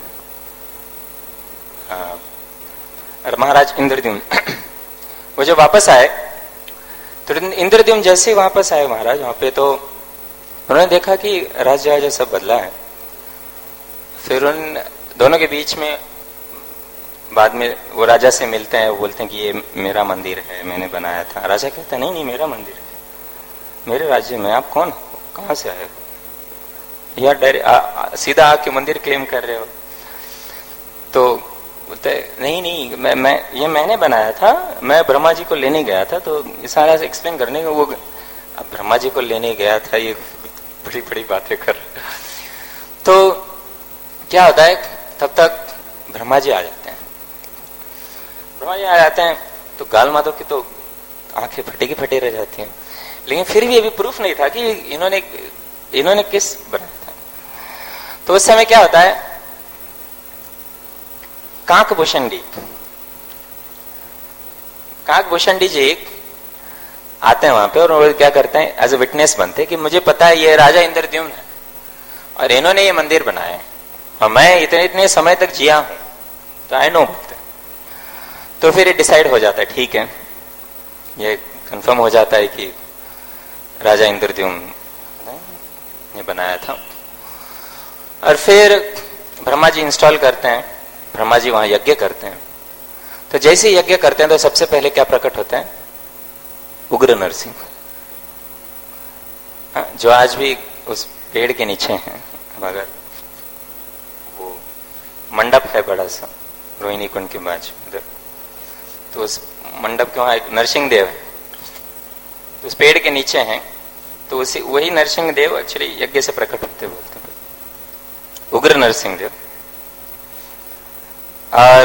महाराज इंद्रद्युम्न वो जब वापस आए, तो इंद्रद्युम्न जैसे ही वापस आए महाराज वहां पे, तो उन्होंने देखा कि राज्य सब बदला है। फिर उन दोनों के बीच में बाद में वो राजा से मिलते हैं, वो बोलते हैं कि ये मेरा मंदिर है, मैंने बनाया था। राजा कहता है नहीं मेरा मंदिर है, मेरे राज्य में, आप कौन हो, कहां से आए हो, यार सीधा आके मंदिर क्लेम कर रहे हो। तो बोलते नहीं ये मैंने बनाया था, मैं ब्रह्मा जी को लेने गया था। तो सारा एक्सप्लेन करने का, वो अब ब्रह्मा जी को लेने गया था, ये बड़ी बड़ी बातें कर। तो क्या होता है, तब तक ब्रह्मा जी आ जाते हैं। ब्रह्मा जी आ जाते हैं तो गाल माधव की तो आंखें फटे की फटे रह जाती हैं। लेकिन फिर भी अभी प्रूफ नहीं था कि इन्होंने किस बनाया था। तो उस समय क्या होता है, काकभूषण जी आते हैं वहां पे, और वो क्या करते हैं, एज ए विटनेस बनते हैं कि मुझे पता है ये राजा इंद्रद्युम्न है और इन्होंने ये मंदिर बनाया है और मैं इतने समय तक जिया हूं, तो आई नो बोलते। तो फिर ये डिसाइड हो जाता है, ठीक है, ये कंफर्म हो जाता है कि राजा इंद्रद्युम्न ने बनाया था। और फिर ब्रह्मा जी इंस्टॉल करते हैं, ब्रह्मा जी वहां यज्ञ करते हैं। तो जैसे यज्ञ करते हैं तो सबसे पहले क्या प्रकट होता है, उग्र नरसिंह, जो आज भी उस पेड़ के नीचे हैं, अगर वो मंडप है बड़ा सा रोहिणी कुंड के बाजू उधर, तो उस मंडप के वहां एक नरसिंह देव है, तो उस पेड़ के नीचे हैं, तो उसी वही नरसिंह देव एक्चुअली यज्ञ से प्रकट होते बोलते हैं, उग्र नरसिंह देव। और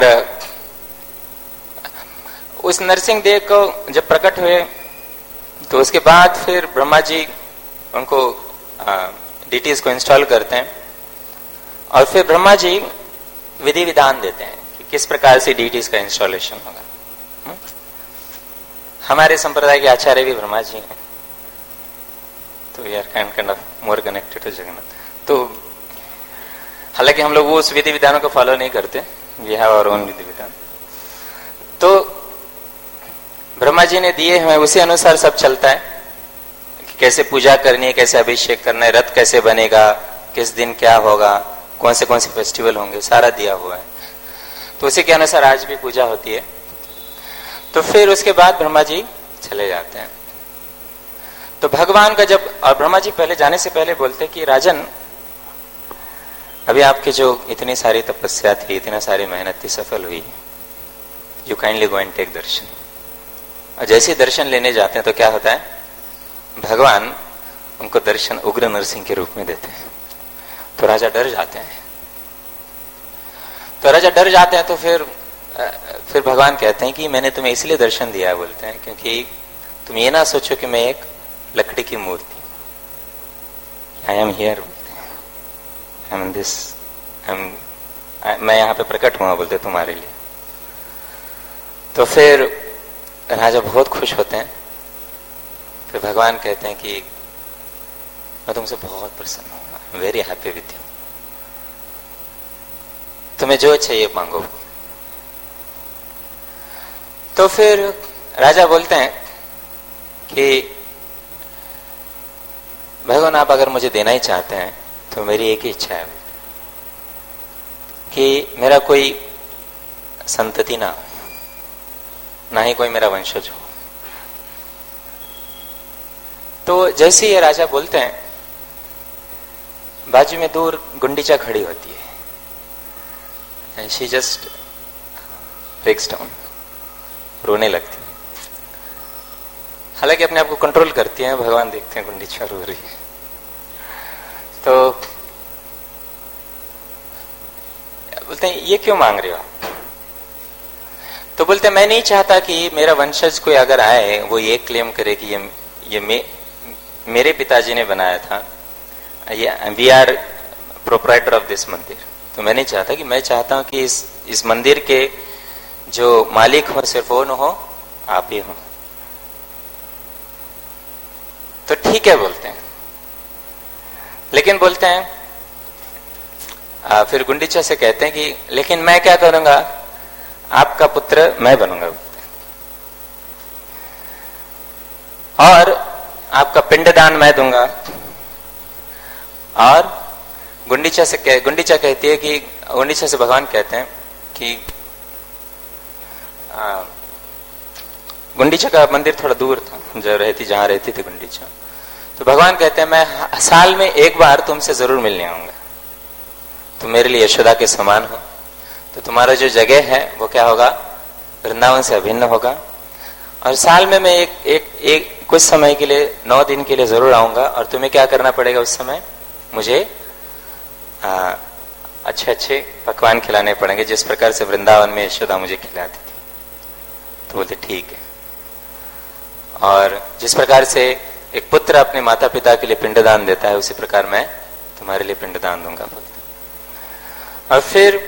उस नरसिंह देव को जब प्रकट हुए तो उसके बाद फिर ब्रह्मा जी उनको डीटीज को इंस्टॉल करते हैं, और फिर ब्रह्मा जी विधि विधान देते हैं कि किस प्रकार से डीटीज का इंस्टॉलेशन होगा। हमारे संप्रदाय के आचार्य भी ब्रह्मा जी हैं, तो we are kind of more connected to Jagannath. तो हालांकि हम लोग वो उस विधि विधानों को फॉलो नहीं करते, वी हैव आवर ओन विधि विधान। तो ब्रह्मा जी ने दिए हमें, उसी अनुसार सब चलता है कि कैसे पूजा करनी है, कैसे अभिषेक करना है, रथ कैसे बनेगा, किस दिन क्या होगा, कौन से फेस्टिवल होंगे, सारा दिया हुआ है। तो उसी के अनुसार आज भी पूजा होती है। तो फिर उसके बाद ब्रह्मा जी चले जाते हैं। तो भगवान का जब, और ब्रह्मा जी पहले जाने से पहले बोलते कि राजन, अभी आपकी जो इतनी सारी तपस्या थी, इतनी सारी मेहनत थी, सफल हुई, you kindly go and take darshan. और जैसे दर्शन लेने जाते हैं तो क्या होता है, भगवान उनको दर्शन उग्र नरसिंह के रूप में देते हैं। तो राजा डर जाते हैं। तो फिर भगवान कहते हैं कि मैंने तुम्हें इसलिए दर्शन दिया, बोलते हैं, क्योंकि तुम ये ना सोचो कि मैं एक लकड़ी की मूर्ति, I am here, I am this, मैं यहां पे प्रकट हुआ, बोलते तुम्हारे लिए। तो फिर राजा बहुत खुश होते हैं। फिर भगवान कहते हैं कि मैं तुमसे बहुत प्रसन्न हूं, वेरी हैप्पी विथ यू, तुम्हें जो चाहिए मांगो। तो फिर राजा बोलते हैं कि भगवान आप अगर मुझे देना ही चाहते हैं तो मेरी एक ही इच्छा है कि मेरा कोई संतति ना हो, ना ही कोई मेरा वंशज हो। तो जैसे ये राजा बोलते हैं, बाजू में दूर गुंडीचा खड़ी होती है, and she just breaks down, रोने लगती है। हालांकि अपने आप को कंट्रोल करती है, भगवान देखते हैं गुंडीचा रो रही है। तो बोलते हैं ये क्यों मांग रहे हो? तो बोलते हैं मैं नहीं चाहता कि मेरा वंशज कोई अगर आए वो ये क्लेम करे कि ये मेरे पिताजी ने बनाया था, we are proprietor of this mandir. तो मैं नहीं चाहता, कि मैं चाहता हूं कि इस मंदिर के जो मालिक हो सिर्फ वो न हो, आप ही हो। तो ठीक है बोलते हैं, लेकिन बोलते हैं फिर गुंडीचा से कहते हैं कि लेकिन मैं क्या करूंगा, आपका पुत्र मैं बनूंगा, और आपका पिंडदान मैं दूंगा। और गुंडीचा कहती है कि गुंडीचा से भगवान कहते हैं कि गुंडीचा का मंदिर थोड़ा दूर था जहां रहती थी गुंडीचा। तो भगवान कहते हैं मैं साल में एक बार तुमसे जरूर मिलने आऊंगा, तुम मेरे लिए यशोदा के समान हो। तो तुम्हारा जो जगह है वो क्या होगा, वृंदावन से अभिन्न होगा। और साल में मैं एक कुछ समय के लिए 9 दिन के लिए जरूर आऊंगा, और तुम्हें क्या करना पड़ेगा उस समय, मुझे अच्छे पकवान खिलाने पड़ेंगे, जिस प्रकार से वृंदावन में यशोदा मुझे खिलाती थी। तो बोलते ठीक है। और जिस प्रकार से एक पुत्र अपने माता पिता के लिए पिंडदान देता है, उसी प्रकार मैं तुम्हारे लिए पिंडदान दूंगा बोलते। और फिर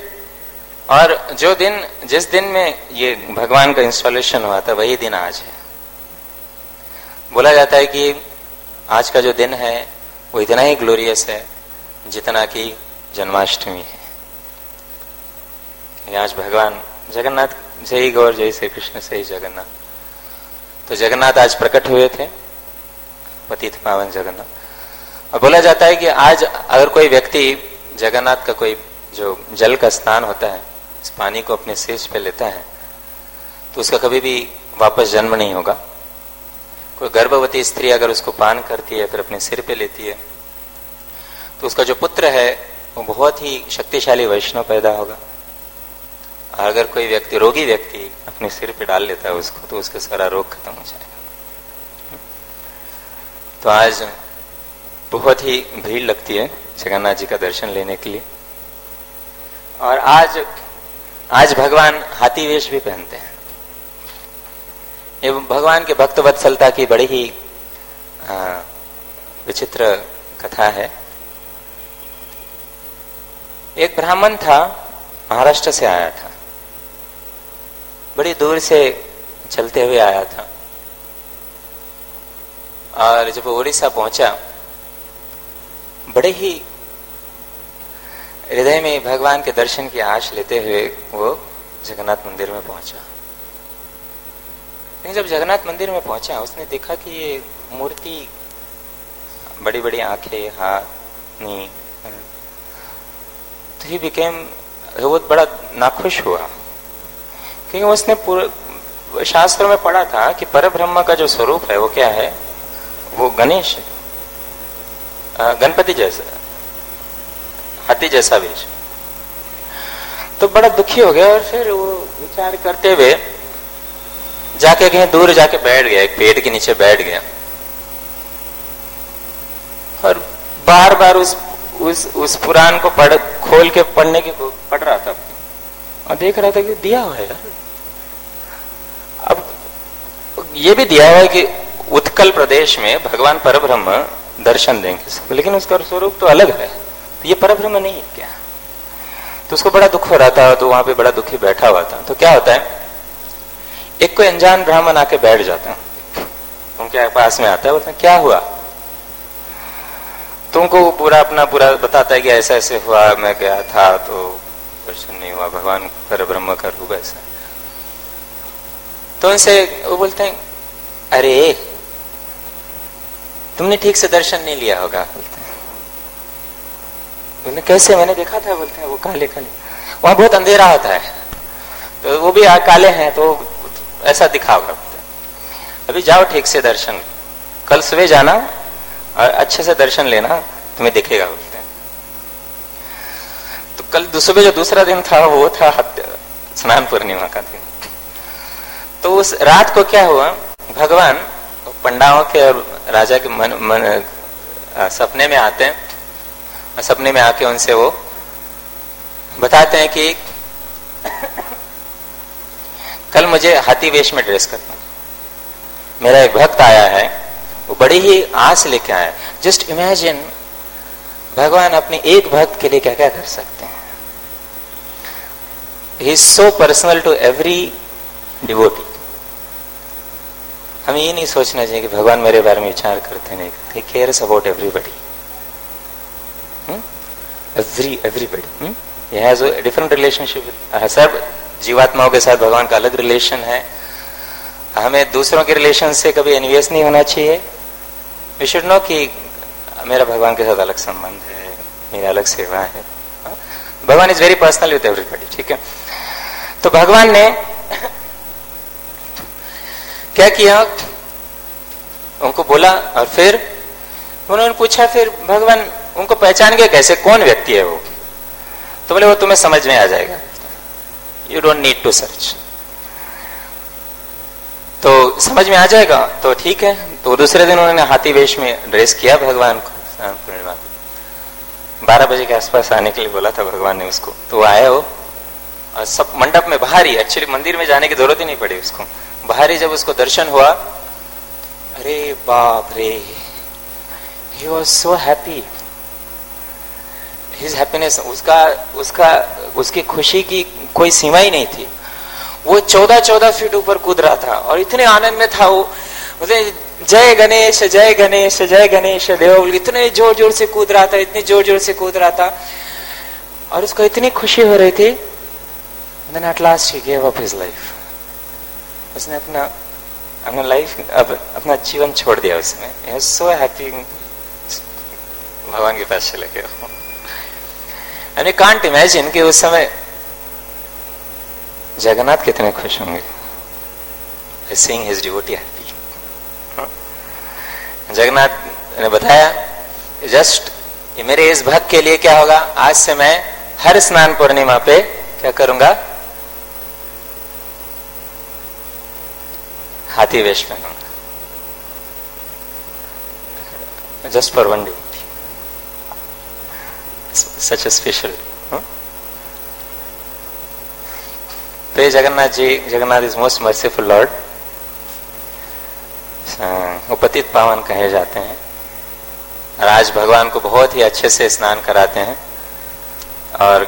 जिस दिन में ये भगवान का इंस्टॉलेशन हुआ था, वही दिन आज है। बोला जाता है कि आज का जो दिन है वो इतना ही ग्लोरियस है जितना कि जन्माष्टमी है। आज भगवान जगन्नाथ, जय गौर जय श्री कृष्ण से जगन्नाथ। तो जगन्नाथ आज प्रकट हुए थे, पतित पावन जगन्नाथ। और बोला जाता है कि आज अगर कोई व्यक्ति जगन्नाथ का कोई जो जल का स्नान होता है, इस पानी को अपने शीश पे लेता है, तो उसका कभी भी वापस जन्म नहीं होगा। कोई गर्भवती स्त्री अगर उसको पान करती है, फिर अपने सिर पे लेती है, तो उसका जो पुत्र है वो बहुत ही शक्तिशाली वैष्णव पैदा होगा। और अगर कोई व्यक्ति, रोगी व्यक्ति अपने सिर पे डाल लेता है उसको, तो उसका सारा रोग खत्म हो जाएगा। तो आज बहुत ही भीड़ लगती है जगन्नाथ जी का दर्शन लेने के लिए। और आज भगवान हाथी वेश भी पहनते हैं। ये भगवान के भक्त वत्सलता की बड़ी ही विचित्र कथा है। एक ब्राह्मण था, महाराष्ट्र से आया था, बड़ी दूर से चलते हुए आया था। और जब वो उड़ीसा पहुंचा, बड़े ही हृदय में भगवान के दर्शन की आश लेते हुए वो जगन्नाथ मंदिर में पहुंचा। लेकिन जब जगन्नाथ मंदिर में पहुंचा, उसने देखा कि ये मूर्ति, बड़ी बड़ी आंखें, हाथ, नी, तो ही बिकेम, बहुत बड़ा नाखुश हुआ। क्योंकि उसने शास्त्रों में पढ़ा था कि परब्रह्म का जो स्वरूप है वो क्या है, वो गणेश है, गणपति जैसा, हाथी जैसा वेश। तो बड़ा दुखी हो गया और फिर वो विचार करते हुए जाके कहीं दूर जाके बैठ गया, एक पेड़ के नीचे बैठ गया और बार बार उस पुराण को खोल के पढ़ रहा था और देख रहा था कि दिया हुआ है यार। अब ये भी दिया हुआ है कि उत्कल प्रदेश में भगवान परब्रह्म दर्शन देंगे सबको, लेकिन उसका स्वरूप तो अलग है, तो ये परब्रह्म नहीं है क्या? तो उसको बड़ा दुख हो रहा था, तो वहां पे बड़ा दुखी बैठा हुआ था। तो क्या होता है, एक कोई अनजान ब्राह्मण आके बैठ जाता है, उनके पास में आता है, बोलते हैं क्या हुआ? तुमको पूरा बताता है कि ऐसा ऐसे हुआ, मैं गया था तो दर्शन नहीं हुआ, भगवान परब्रह्म का रूप ऐसा। तो उनसे वो बोलते हैं, अरे तुमने ठीक से दर्शन नहीं लिया होगा। बोलते कैसे? मैंने देखा था। बोलते हैं वो काले काले, वहां बहुत अंधेरा होता है, तो वो भी काले हैं, तो ऐसा दिखा होगा। अभी जाओ ठीक से दर्शन, कल सुबह जाना और अच्छे से दर्शन लेना, तुम्हें दिखेगा। बोलते हैं तो कल सुबह जो दूसरा दिन था वो था स्नान पूर्णिमा का दिन। तो उस रात को क्या हुआ, भगवान पंडाओं के और राजा के सपने में आते हैं, और सपने में आके उनसे वो बताते हैं कि कल मुझे हाथी वेश में ड्रेस करना, मेरा एक भक्त आया है, वो बड़ी ही आस लेके आया। जस्ट इमेजिन भगवान अपने एक भक्त के लिए क्या क्या कर सकते हैं। He is so personal to every devotee. हमें ये नहीं सोचना चाहिए कि भगवान मेरे बारे में विचार करते नहीं करते। He cares about everybody, everybody. He has a different relationship with सब जीवात्माओं के साथ भगवान का अलग रिलेशन है। हमें दूसरों के रिलेशन से कभी एनवियस नहीं होना चाहिए। वी शुड नो कि मेरा भगवान के साथ अलग संबंध है, मेरी अलग सेवा है। भगवान is very personal with everybody, ठीक है। तो भगवान ने क्या किया, उनको बोला, और फिर उन्होंने पूछा, फिर भगवान उनको पहचान गए कैसे, कौन व्यक्ति है वो? तो बोले वो तुम्हें समझ में आ जाएगा, you don't need to search. तो समझ में आ जाएगा, तो ठीक है। तो दूसरे दिन उन्होंने हाथी वेश में ड्रेस किया भगवान को। पूर्णिमा 12 बजे के आसपास आने के लिए बोला था भगवान ने उसको, तो वो आया वो, और सब मंडप में बाहर ही, एक्चुअली मंदिर में जाने की जरूरत ही नहीं पड़ी उसको, बाहर ही जब उसको दर्शन हुआ, अरे बाप रे, he was so happy. His happiness, उसकी खुशी की कोई सीमा ही नहीं थी। वो 14 फीट ऊपर कूद रहा था और इतने आनंद में था वो, जय गणेश जय गणेश जय गणेश देव, इतने जोर जोर से कूद रहा था, इतने जोर जोर से कूद रहा था, और उसको इतनी खुशी हो रही थी। Then at last he gave up his life. उसने अपना लाइफ, अपना जीवन छोड़ दिया उसमें। He was so happy, भगवान के पास चले गए। And we can't imagine कि उस समय जगन्नाथ कितने खुश होंगे seeing his devotee happy. Jagannath ने बताया, जस्ट कि मेरे इस भक्त के लिए क्या होगा, आज से मैं हर स्नान पूर्णिमा पे क्या करूंगा, हाथी वेश पहनूंगा, just for one day, such a special. तो ये Jagannath ji, Jagannath is most merciful lord, वो पतित पावन कहे जाते हैं। और आज भगवान को बहुत ही अच्छे से स्नान कराते हैं और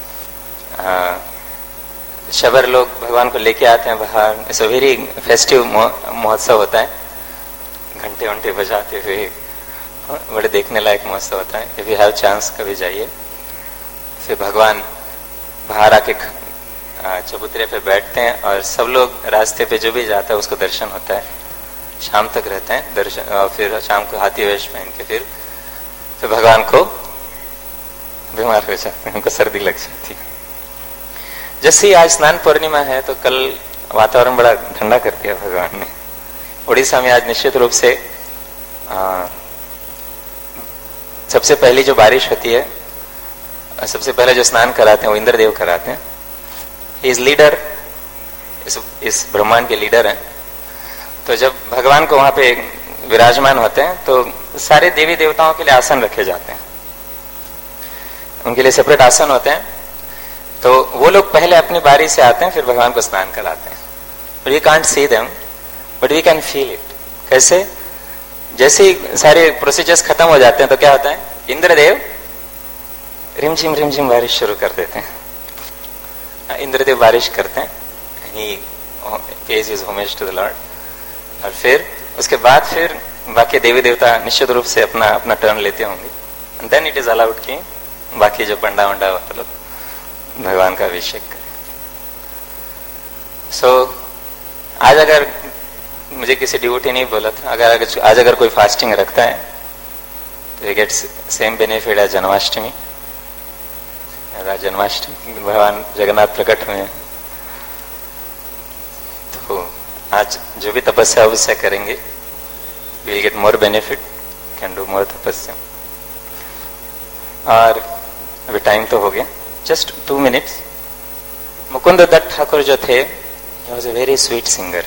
शबर लोग भगवान को लेके आते हैं बाहर। इट्स अ वेरी फेस्टिव महोत्सव होता है, घंटे घंटे बजाते हुए, बड़े देखने लायक महोत्सव होता है। इफ यू हैव चांस कभी जाइए। फिर भगवान बाहर आके चबूतरे पे बैठते हैं और सब लोग रास्ते पे जो भी जाता है उसको दर्शन होता है। शाम तक रहते हैं दर्शन, और फिर शाम को हाथी वेश पहन के फिर भगवान को बीमार हो जाते हैं, उनको सर्दी लग जाती है। जैसे ही आज स्नान पूर्णिमा है तो कल वातावरण बड़ा ठंडा कर दिया भगवान ने। उड़ीसा में आज निश्चित रूप से सबसे पहली जो बारिश होती है, सबसे पहले जो स्नान कराते हैं वो इंद्रदेव कराते हैं। इस लीडर, इस ब्रह्मांड के लीडर हैं। तो जब भगवान को वहां पे विराजमान होते हैं तो सारे देवी देवताओं के लिए आसन रखे जाते हैं, उनके लिए सेपरेट आसन होते हैं। तो वो लोग पहले अपनी बारी से आते हैं, फिर भगवान को स्नान कराते हैं। But we can't see them, but we can feel it. कैसे? जैसे ही सारे प्रोसीजर्स खत्म हो जाते हैं तो क्या होता है, इंद्रदेव रिमझिम बारिश शुरू कर देते हैं। इंद्रदेव बारिश करते हैं, he pays his homage to the lord. और फिर उसके बाद फिर बाकी देवी देवता निश्चित रूप से अपना अपना टर्न लेते होंगे। And then it is allowed कि बाकी जो पंडा वंडा मतलब भगवान का अभिषेक करें। सो आज अगर मुझे किसी डिवोटी नहीं बोला था, आज अगर कोई फास्टिंग रखता है तो ये गेट्स सेम बेनिफिट है जन्माष्टमी। जन्माष्टमी भगवान जगन्नाथ प्रकट हुए हैं, तो आज जो भी तपस्या अवश्य करेंगे, we will get more benefit, can do more tapasya. और अभी टाइम तो हो गया, जस्ट 2 मिनट्स। मुकुंद दत्त ठाकुर जो थे, he was a very sweet singer.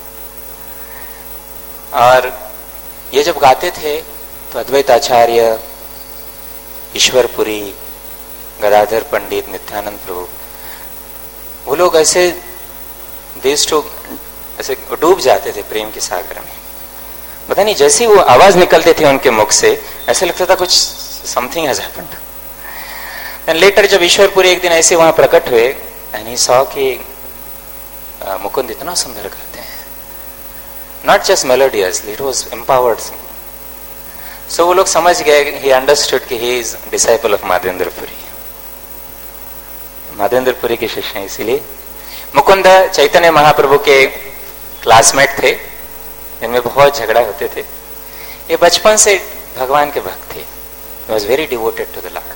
और ये जब गाते थे तो अद्वैत आचार्य, ईश्वरपुरी, गदाधर पंडित, नित्यानंद प्रभु, वो लोग ऐसे देश टू ऐसे डूब जाते थे प्रेम के सागर में। पता नहीं, जैसे वो आवाज निकलते थे उनके मुख से, ऐसे लगता था कुछ something has happened. And later जब ईश्वरपुरी एक दिन ऐसे वहां प्रकट हुए, एंड ही सॉ कि मुकुंद इतना सुंदर गाते हैं, not just melodiously, it was empowered singing. So वो लोग समझ गए, ही अंडरस्टूड कि he is disciple of Madhavendrapuri, Madhavendrapuri के शिष्य हैं। इसीलिए मुकुंद चैतन्य महाप्रभु के क्लासमेट थे, इनमें बहुत झगड़ा होते थे। ये बचपन से भगवान के भक्त थे, he was very devoted to the lord.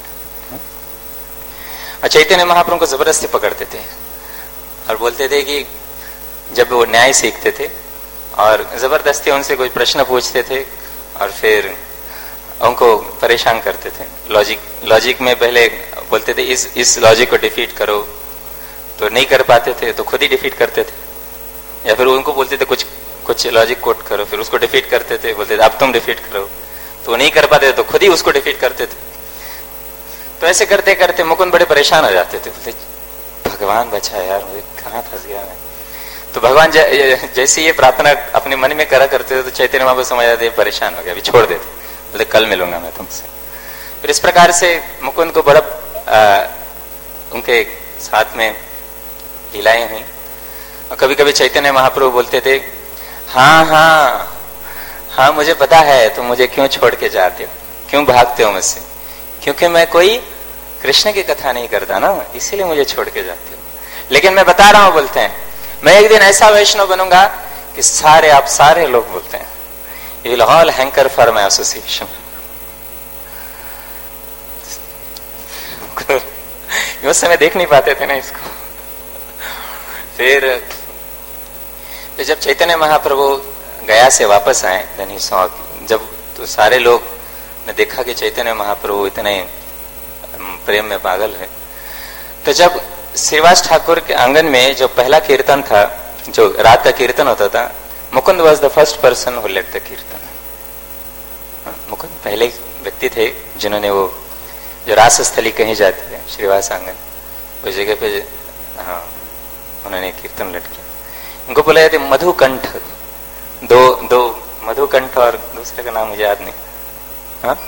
और चैतन्य महाप्रभु को जबरदस्ती पकड़ते थे और बोलते थे कि जब वो न्याय सीखते थे और जबरदस्ती उनसे कोई प्रश्न पूछते थे और फिर उनको परेशान करते थे। लॉजिक में पहले बोलते थे इस लॉजिक को डिफीट करो, तो नहीं कर पाते थे तो खुद ही डिफीट करते थे। या फिर उनको बोलते थे कुछ लॉजिक कोट करो, फिर उसको डिफीट करते थे, बोलते थे अब तुम डिफीट करो, तो वो नहीं कर पाते थे तो खुद ही उसको डिफीट करते थे। तो ऐसे करते करते मुकुंद बड़े परेशान हो जाते थे, बोलते भगवान बचा यार, मुझे कहाँ फंस गया मैं। तो भगवान जैसे ये प्रार्थना अपने मन में करा करते थे तो चैतन्य महाप्रभु समझ जाते परेशान हो गया, अभी छोड़ देते, बोलते कल मिलूंगा मैं तुमसे। फिर इस प्रकार से मुकुंद को बड़ा उनके साथ में लीलाएं हुई। और कभी कभी चैतन्य महाप्रभु बोलते थे, हाँ मुझे पता है तुम मुझे क्यों छोड़ के जाते हो, क्यों भागते हो मुझसे, क्योंकि मैं कोई कृष्ण की कथा नहीं करता ना, इसीलिए मुझे छोड़ के जाते हो। लेकिन मैं बता रहा हूं, बोलते हैं, मैं एक दिन ऐसा वैष्णव बनूंगा कि आप सारे लोग बोलते हैं, you will all hanker for my association. उस समय देख नहीं पाते थे ना इसको। फिर जब चैतन्य महाप्रभु गया से वापस आए, जब तो सारे लोग ने देखा कि चैतन्य महाप्रभु इतने प्रेम में पागल है। तो जब श्रीवास ठाकुर के आंगन में जो पहला कीर्तन था, जो रात का कीर्तन होता था, Mukund was the first person who led the kirtan. Mukund पहले व्यक्ति थे जिन्होंने वो जो रास स्थली कहीं जाती है श्रीवास आंगन, उस जगह पे उन्होंने कीर्तन लेड किया। उनको बोला जाते मधुकंठ, दो मधुकंठ और दूसरे का नाम मुझे याद नहीं। हाँ,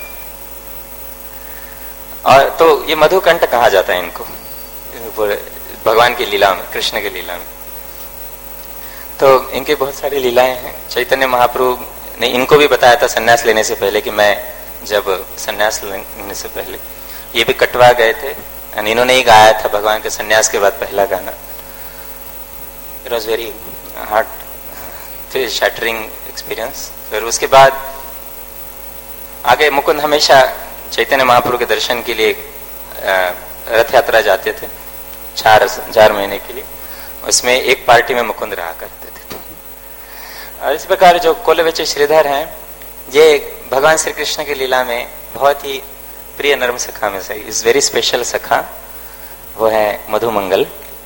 और तो ये मधुकंठ कहा जाता है इनको भगवान की लीला में, कृष्ण की लीला में। तो इनकी बहुत सारी लीलाएं हैं। चैतन्य महाप्रभु ने इनको भी बताया था सन्यास लेने से पहले कि मैं जब सन्यास लेने से पहले, ये भी कटवा गए थे, इन्होंने ही गाया था भगवान के सन्यास के बाद पहला गाना। It was very heart shattering experience. फिर उसके बाद आगे मुकुंद हमेशा चैतन्य महाप्रभु के दर्शन के लिए रथ यात्रा जाते थे 4 महीने के लिए। उसमें एक पार्टी में मुकुंद रहा करते थे। और इस प्रकार जो कोलवेचे श्रीधर हैं, ये भगवान श्री कृष्ण की लीला में बहुत ही प्रिय नर्म सखा में से इस वेरी स्पेशल सखा वो है मधुमंगल।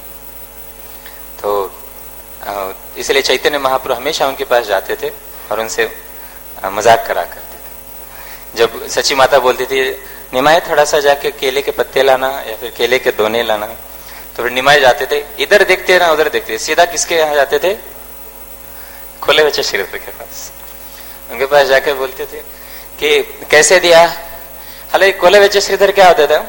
तो इसलिए चैतन्य महाप्रभु हमेशा उनके पास जाते थे और उनसे मजाक करा करते थे। जब सची माता बोलती थी निमाय थोड़ा सा जाके केले के पत्ते लाना या फिर केले के दोने लाना, तो फिर निमाय जाते थे, इधर देखते ना उधर देखते, सीधा किसके यहाँ जाते थे? खोले बच्चे श्रीधर के पास। उनके पास जाके बोलते थे कि कैसे दिया। हालांकि खोले बच्चे श्रीधर क्या होता था,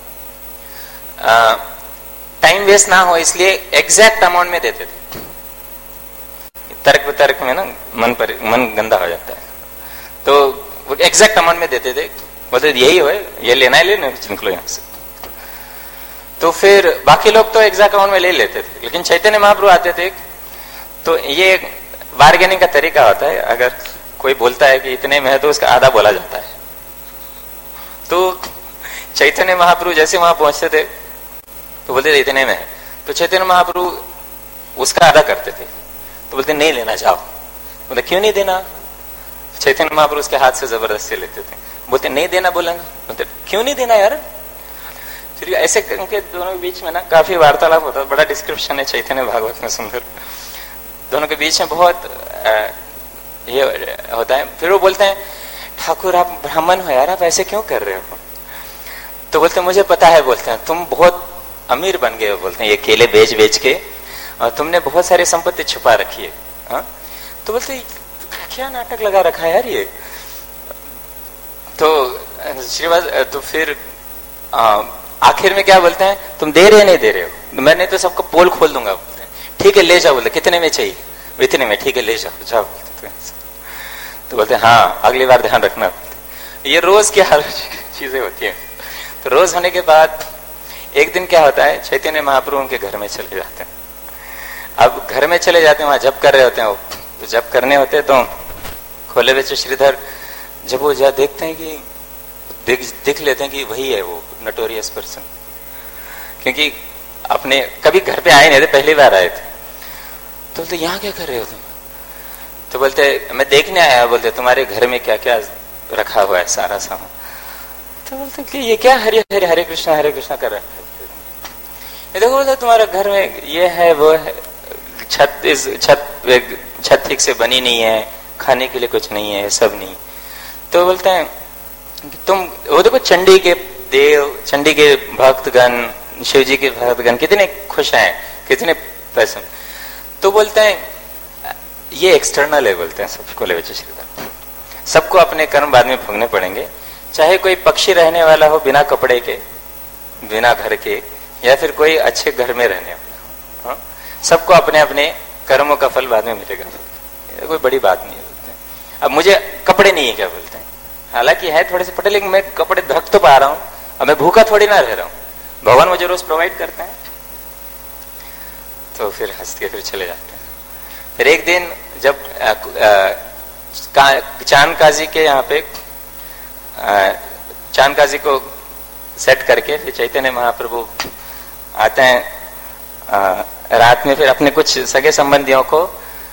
टाइम वेस्ट ना हो इसलिए एग्जैक्ट अमाउंट में देते थे। तर्क वितर्क में ना मन गंदा हो जाता है, तो वो एग्जैक्ट अमाउंट में देते थे। बोलते यही हो, ये लेना है लेना, निकलो यहाँ से। तो फिर बाकी लोग तो एग्जैक्ट अमाउंट में ले लेते थे, लेकिन चैतन्य महाप्रभु आते थे तो ये बार्गेनिंग का तरीका होता है। अगर कोई बोलता है कि इतने में है तो उसका आधा बोला जाता है। तो चैतन्य महाप्रभु जैसे वहां पहुंचते थे तो बोलते थे इतने में है, तो चैतन्य महाप्रभु उसका आधा करते थे। तो बोलते नहीं लेना, जाओ। बोलते क्यों नहीं देना? चैतन्य महाप्रभु उसके हाथ से जबरदस्ती लेते थे। बोलते नहीं देना, बोलेंगे। बोलते क्यों नहीं देना यार? फिर ऐसे उनके दोनों के बीच में ना काफी वार्तालाप होता है। बड़ा डिस्क्रिप्शन है चैतन्य भागवत में सुंदर। दोनों के बीच में बहुत ये होता है। फिर वो बोलते हैं ठाकुर आप ब्राह्मण हो यार, आप ऐसे क्यों कर रहे हो? तो बोलते मुझे पता है, बोलते हैं तुम बहुत अमीर बन गए हो, बोलते हैं ये केले बेच के, और तुमने बहुत सारी संपत्ति छुपा रखी है। तो बोलते क्या नाटक लगा रखा है यार ये। तो श्रीवास तो फिर आखिर में क्या बोलते हैं, तुम दे रहे नहीं दे रहे हो, मैंने तो सबको पोल खोल दूंगा। बोलते हैं ठीक है ले जाओ। बोलते कितने में चाहिए? इतने में, ठीक है ले जाओ जाओ। तो बोलते हाँ अगली बार ध्यान रखना। ये रोज की हर चीजें होती है। तो रोज होने के बाद एक दिन क्या होता है, चैतन्य महाप्रभु उनके घर में चले जाते हैं। अब घर में चले जाते हैं, वहां जप कर रहे होते हैं वो। तो जप करने होते तो खोले बच्चे श्रीधर जब वो जा देखते हैं कि देख लेते हैं कि वही है वो नोटोरियस पर्सन, क्योंकि अपने कभी घर पे आए नहीं थे, पहली बार आए थे। तो बोलते यहाँ क्या कर रहे हो तुम? तो बोलते मैं देखने आया। बोलते तुम्हारे घर में क्या क्या रखा हुआ है सारा सामान। तो बोलते कि ये क्या हरे हरे हरे कृष्णा कर रहा है। ये देखो बोलते तुम्हारे घर में ये है वो है, छत ठीक से बनी नहीं है, खाने के लिए कुछ नहीं है, सब नहीं। तो बोलते हैं तुम वो देखो चंडी के देव, चंडी के भक्तगण, शिव जी के भक्तगण कितने खुश हैं, कितने पैसे। तो बोलते हैं ये एक्सटर्नल है। बोलते हैं सबको ले बच्चे श्रीधर, सबको अपने कर्म बाद में भोगने पड़ेंगे। चाहे कोई पक्षी रहने वाला हो बिना कपड़े के, बिना घर के, या फिर कोई अच्छे घर में रहने वाला हो, सबको अपने अपने कर्मों का फल बाद में मिलेगा। कोई बड़ी बात नहीं है। बोलते हैं अब मुझे कपड़े नहीं है क्या? बोलते हैं हालांकि है थोड़े से पटे, लेकिन मैं कपड़े ढक तो पा रहा हूं, अब मैं भूखा थोड़ी ना रह रहा हूं, भगवान मुझे रोज प्रोवाइड करते हैं। तो फिर हंस के फिर चले जाते हैं। फिर एक दिन जब चांद काजी के यहाँ पे चांद काजी को सेट करके फिर चैतन्य महाप्रभु आते हैं रात में। फिर अपने कुछ सगे संबंधियों को,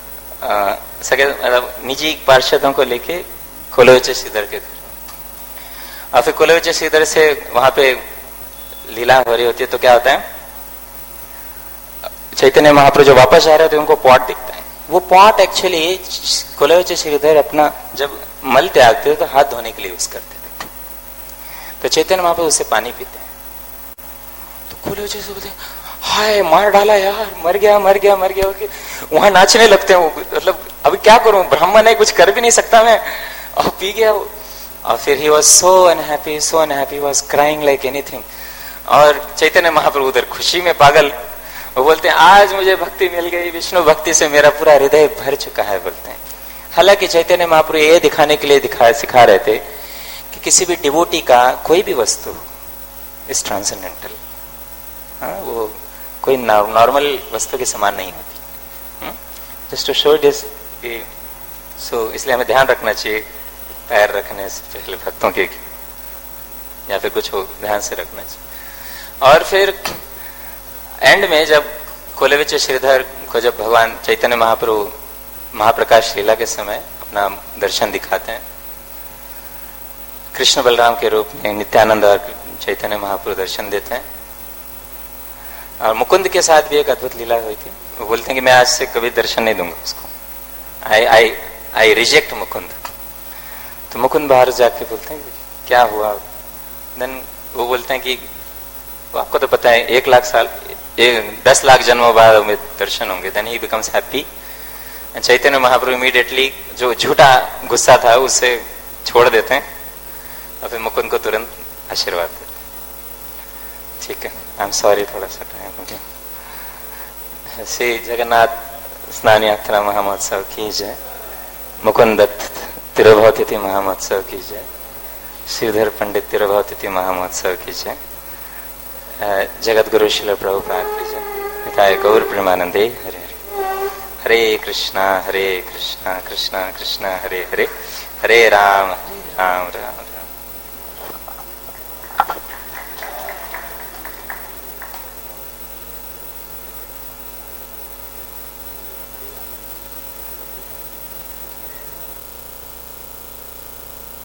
सगे निजी पार्षदों को लेके खोलोचे श्रीधर के घर। और फिर कुलविच श्रीधर से वहां पे लीला हो रही होती है, तो क्या होता है, चैतन्य महाप्रभु जो वापस आ रहे थे उनको पॉट दिखता है। वो पॉट एक्चुअली कुलविच श्रीधर अपना जब मल त्यागते थे तो हाथ धोने के लिए यूज करते थे। तो चैतन्य महाप्रभु उससे पानी पीते हैं। तो कुलविच से बोलते हाय मार डाला यार, मर गया मर गया मर गया, वहां नाचने लगते हैं। मतलब अभी क्या करूं, ब्राह्मण है, कुछ कर भी नहीं सकता मैं, और पी गया वो। और फिर he was so unhappy, was crying like anything. और चैतन्य महाप्रभु उधर खुशी में पागल, वो बोलते हैं आज मुझे भक्ति मिल गई, विष्णु भक्ति से मेरा पूरा हृदय भर चुका है बोलते हैं। हालांकि चैतन्य महाप्रभु ये दिखाने के लिए सिखा रहे थे कि किसी भी डिवोटी का कोई भी वस्तु इज ट्रांसेंडेंटल, हाँ, वो कोई नॉर्मल वस्तु के समान नहीं होती। Just to show this, so इसलिए हमें ध्यान रखना चाहिए पैर रखने से पहले भक्तों के, या फिर कुछ हो ध्यान से रखना चाहिए। और फिर एंड में जब कुलविच श्रीधर को जब भगवान चैतन्य महाप्रभु महाप्रकाश लीला के समय अपना दर्शन दिखाते हैं, कृष्ण बलराम के रूप में नित्यानंद और चैतन्य महाप्रभु दर्शन देते हैं। और मुकुंद के साथ भी एक अद्भुत लीला हुई थी। वो बोलते हैं कि मैं आज से कभी दर्शन नहीं दूंगा उसको, आई रिजेक्ट मुकुंद। तो मुकुंद बाहर जाके बोलते हैं क्या हुआ। देन वो बोलते हैं कि आपको तो पता है 1 लाख साल 10 लाख जन्मों बाद में दर्शन होंगे। Then he becomes happy. Chaitanya Mahaprabhu immediately जो झूठा गुस्सा था उसे छोड़ देते हैं और फिर मुकुंद को तुरंत आशीर्वाद देते। ठीक है, आई एम सॉरी थोड़ा सा टाइम। श्री जगन्नाथ स्नान यात्रा महामहोत्सव की जय, मुकुंद दत्त तिरुभाव महामहोत्सव की जय, श्रीधर पंडित तिरुभाव तिथि महामहोत्सव की जय, जगत गुरु श्रील प्रभुपाद की जय, निताय गौर प्रेमानंदे हरे हरे। हरे कृष्णा कृष्णा कृष्णा हरे हरे, हरे राम राम राम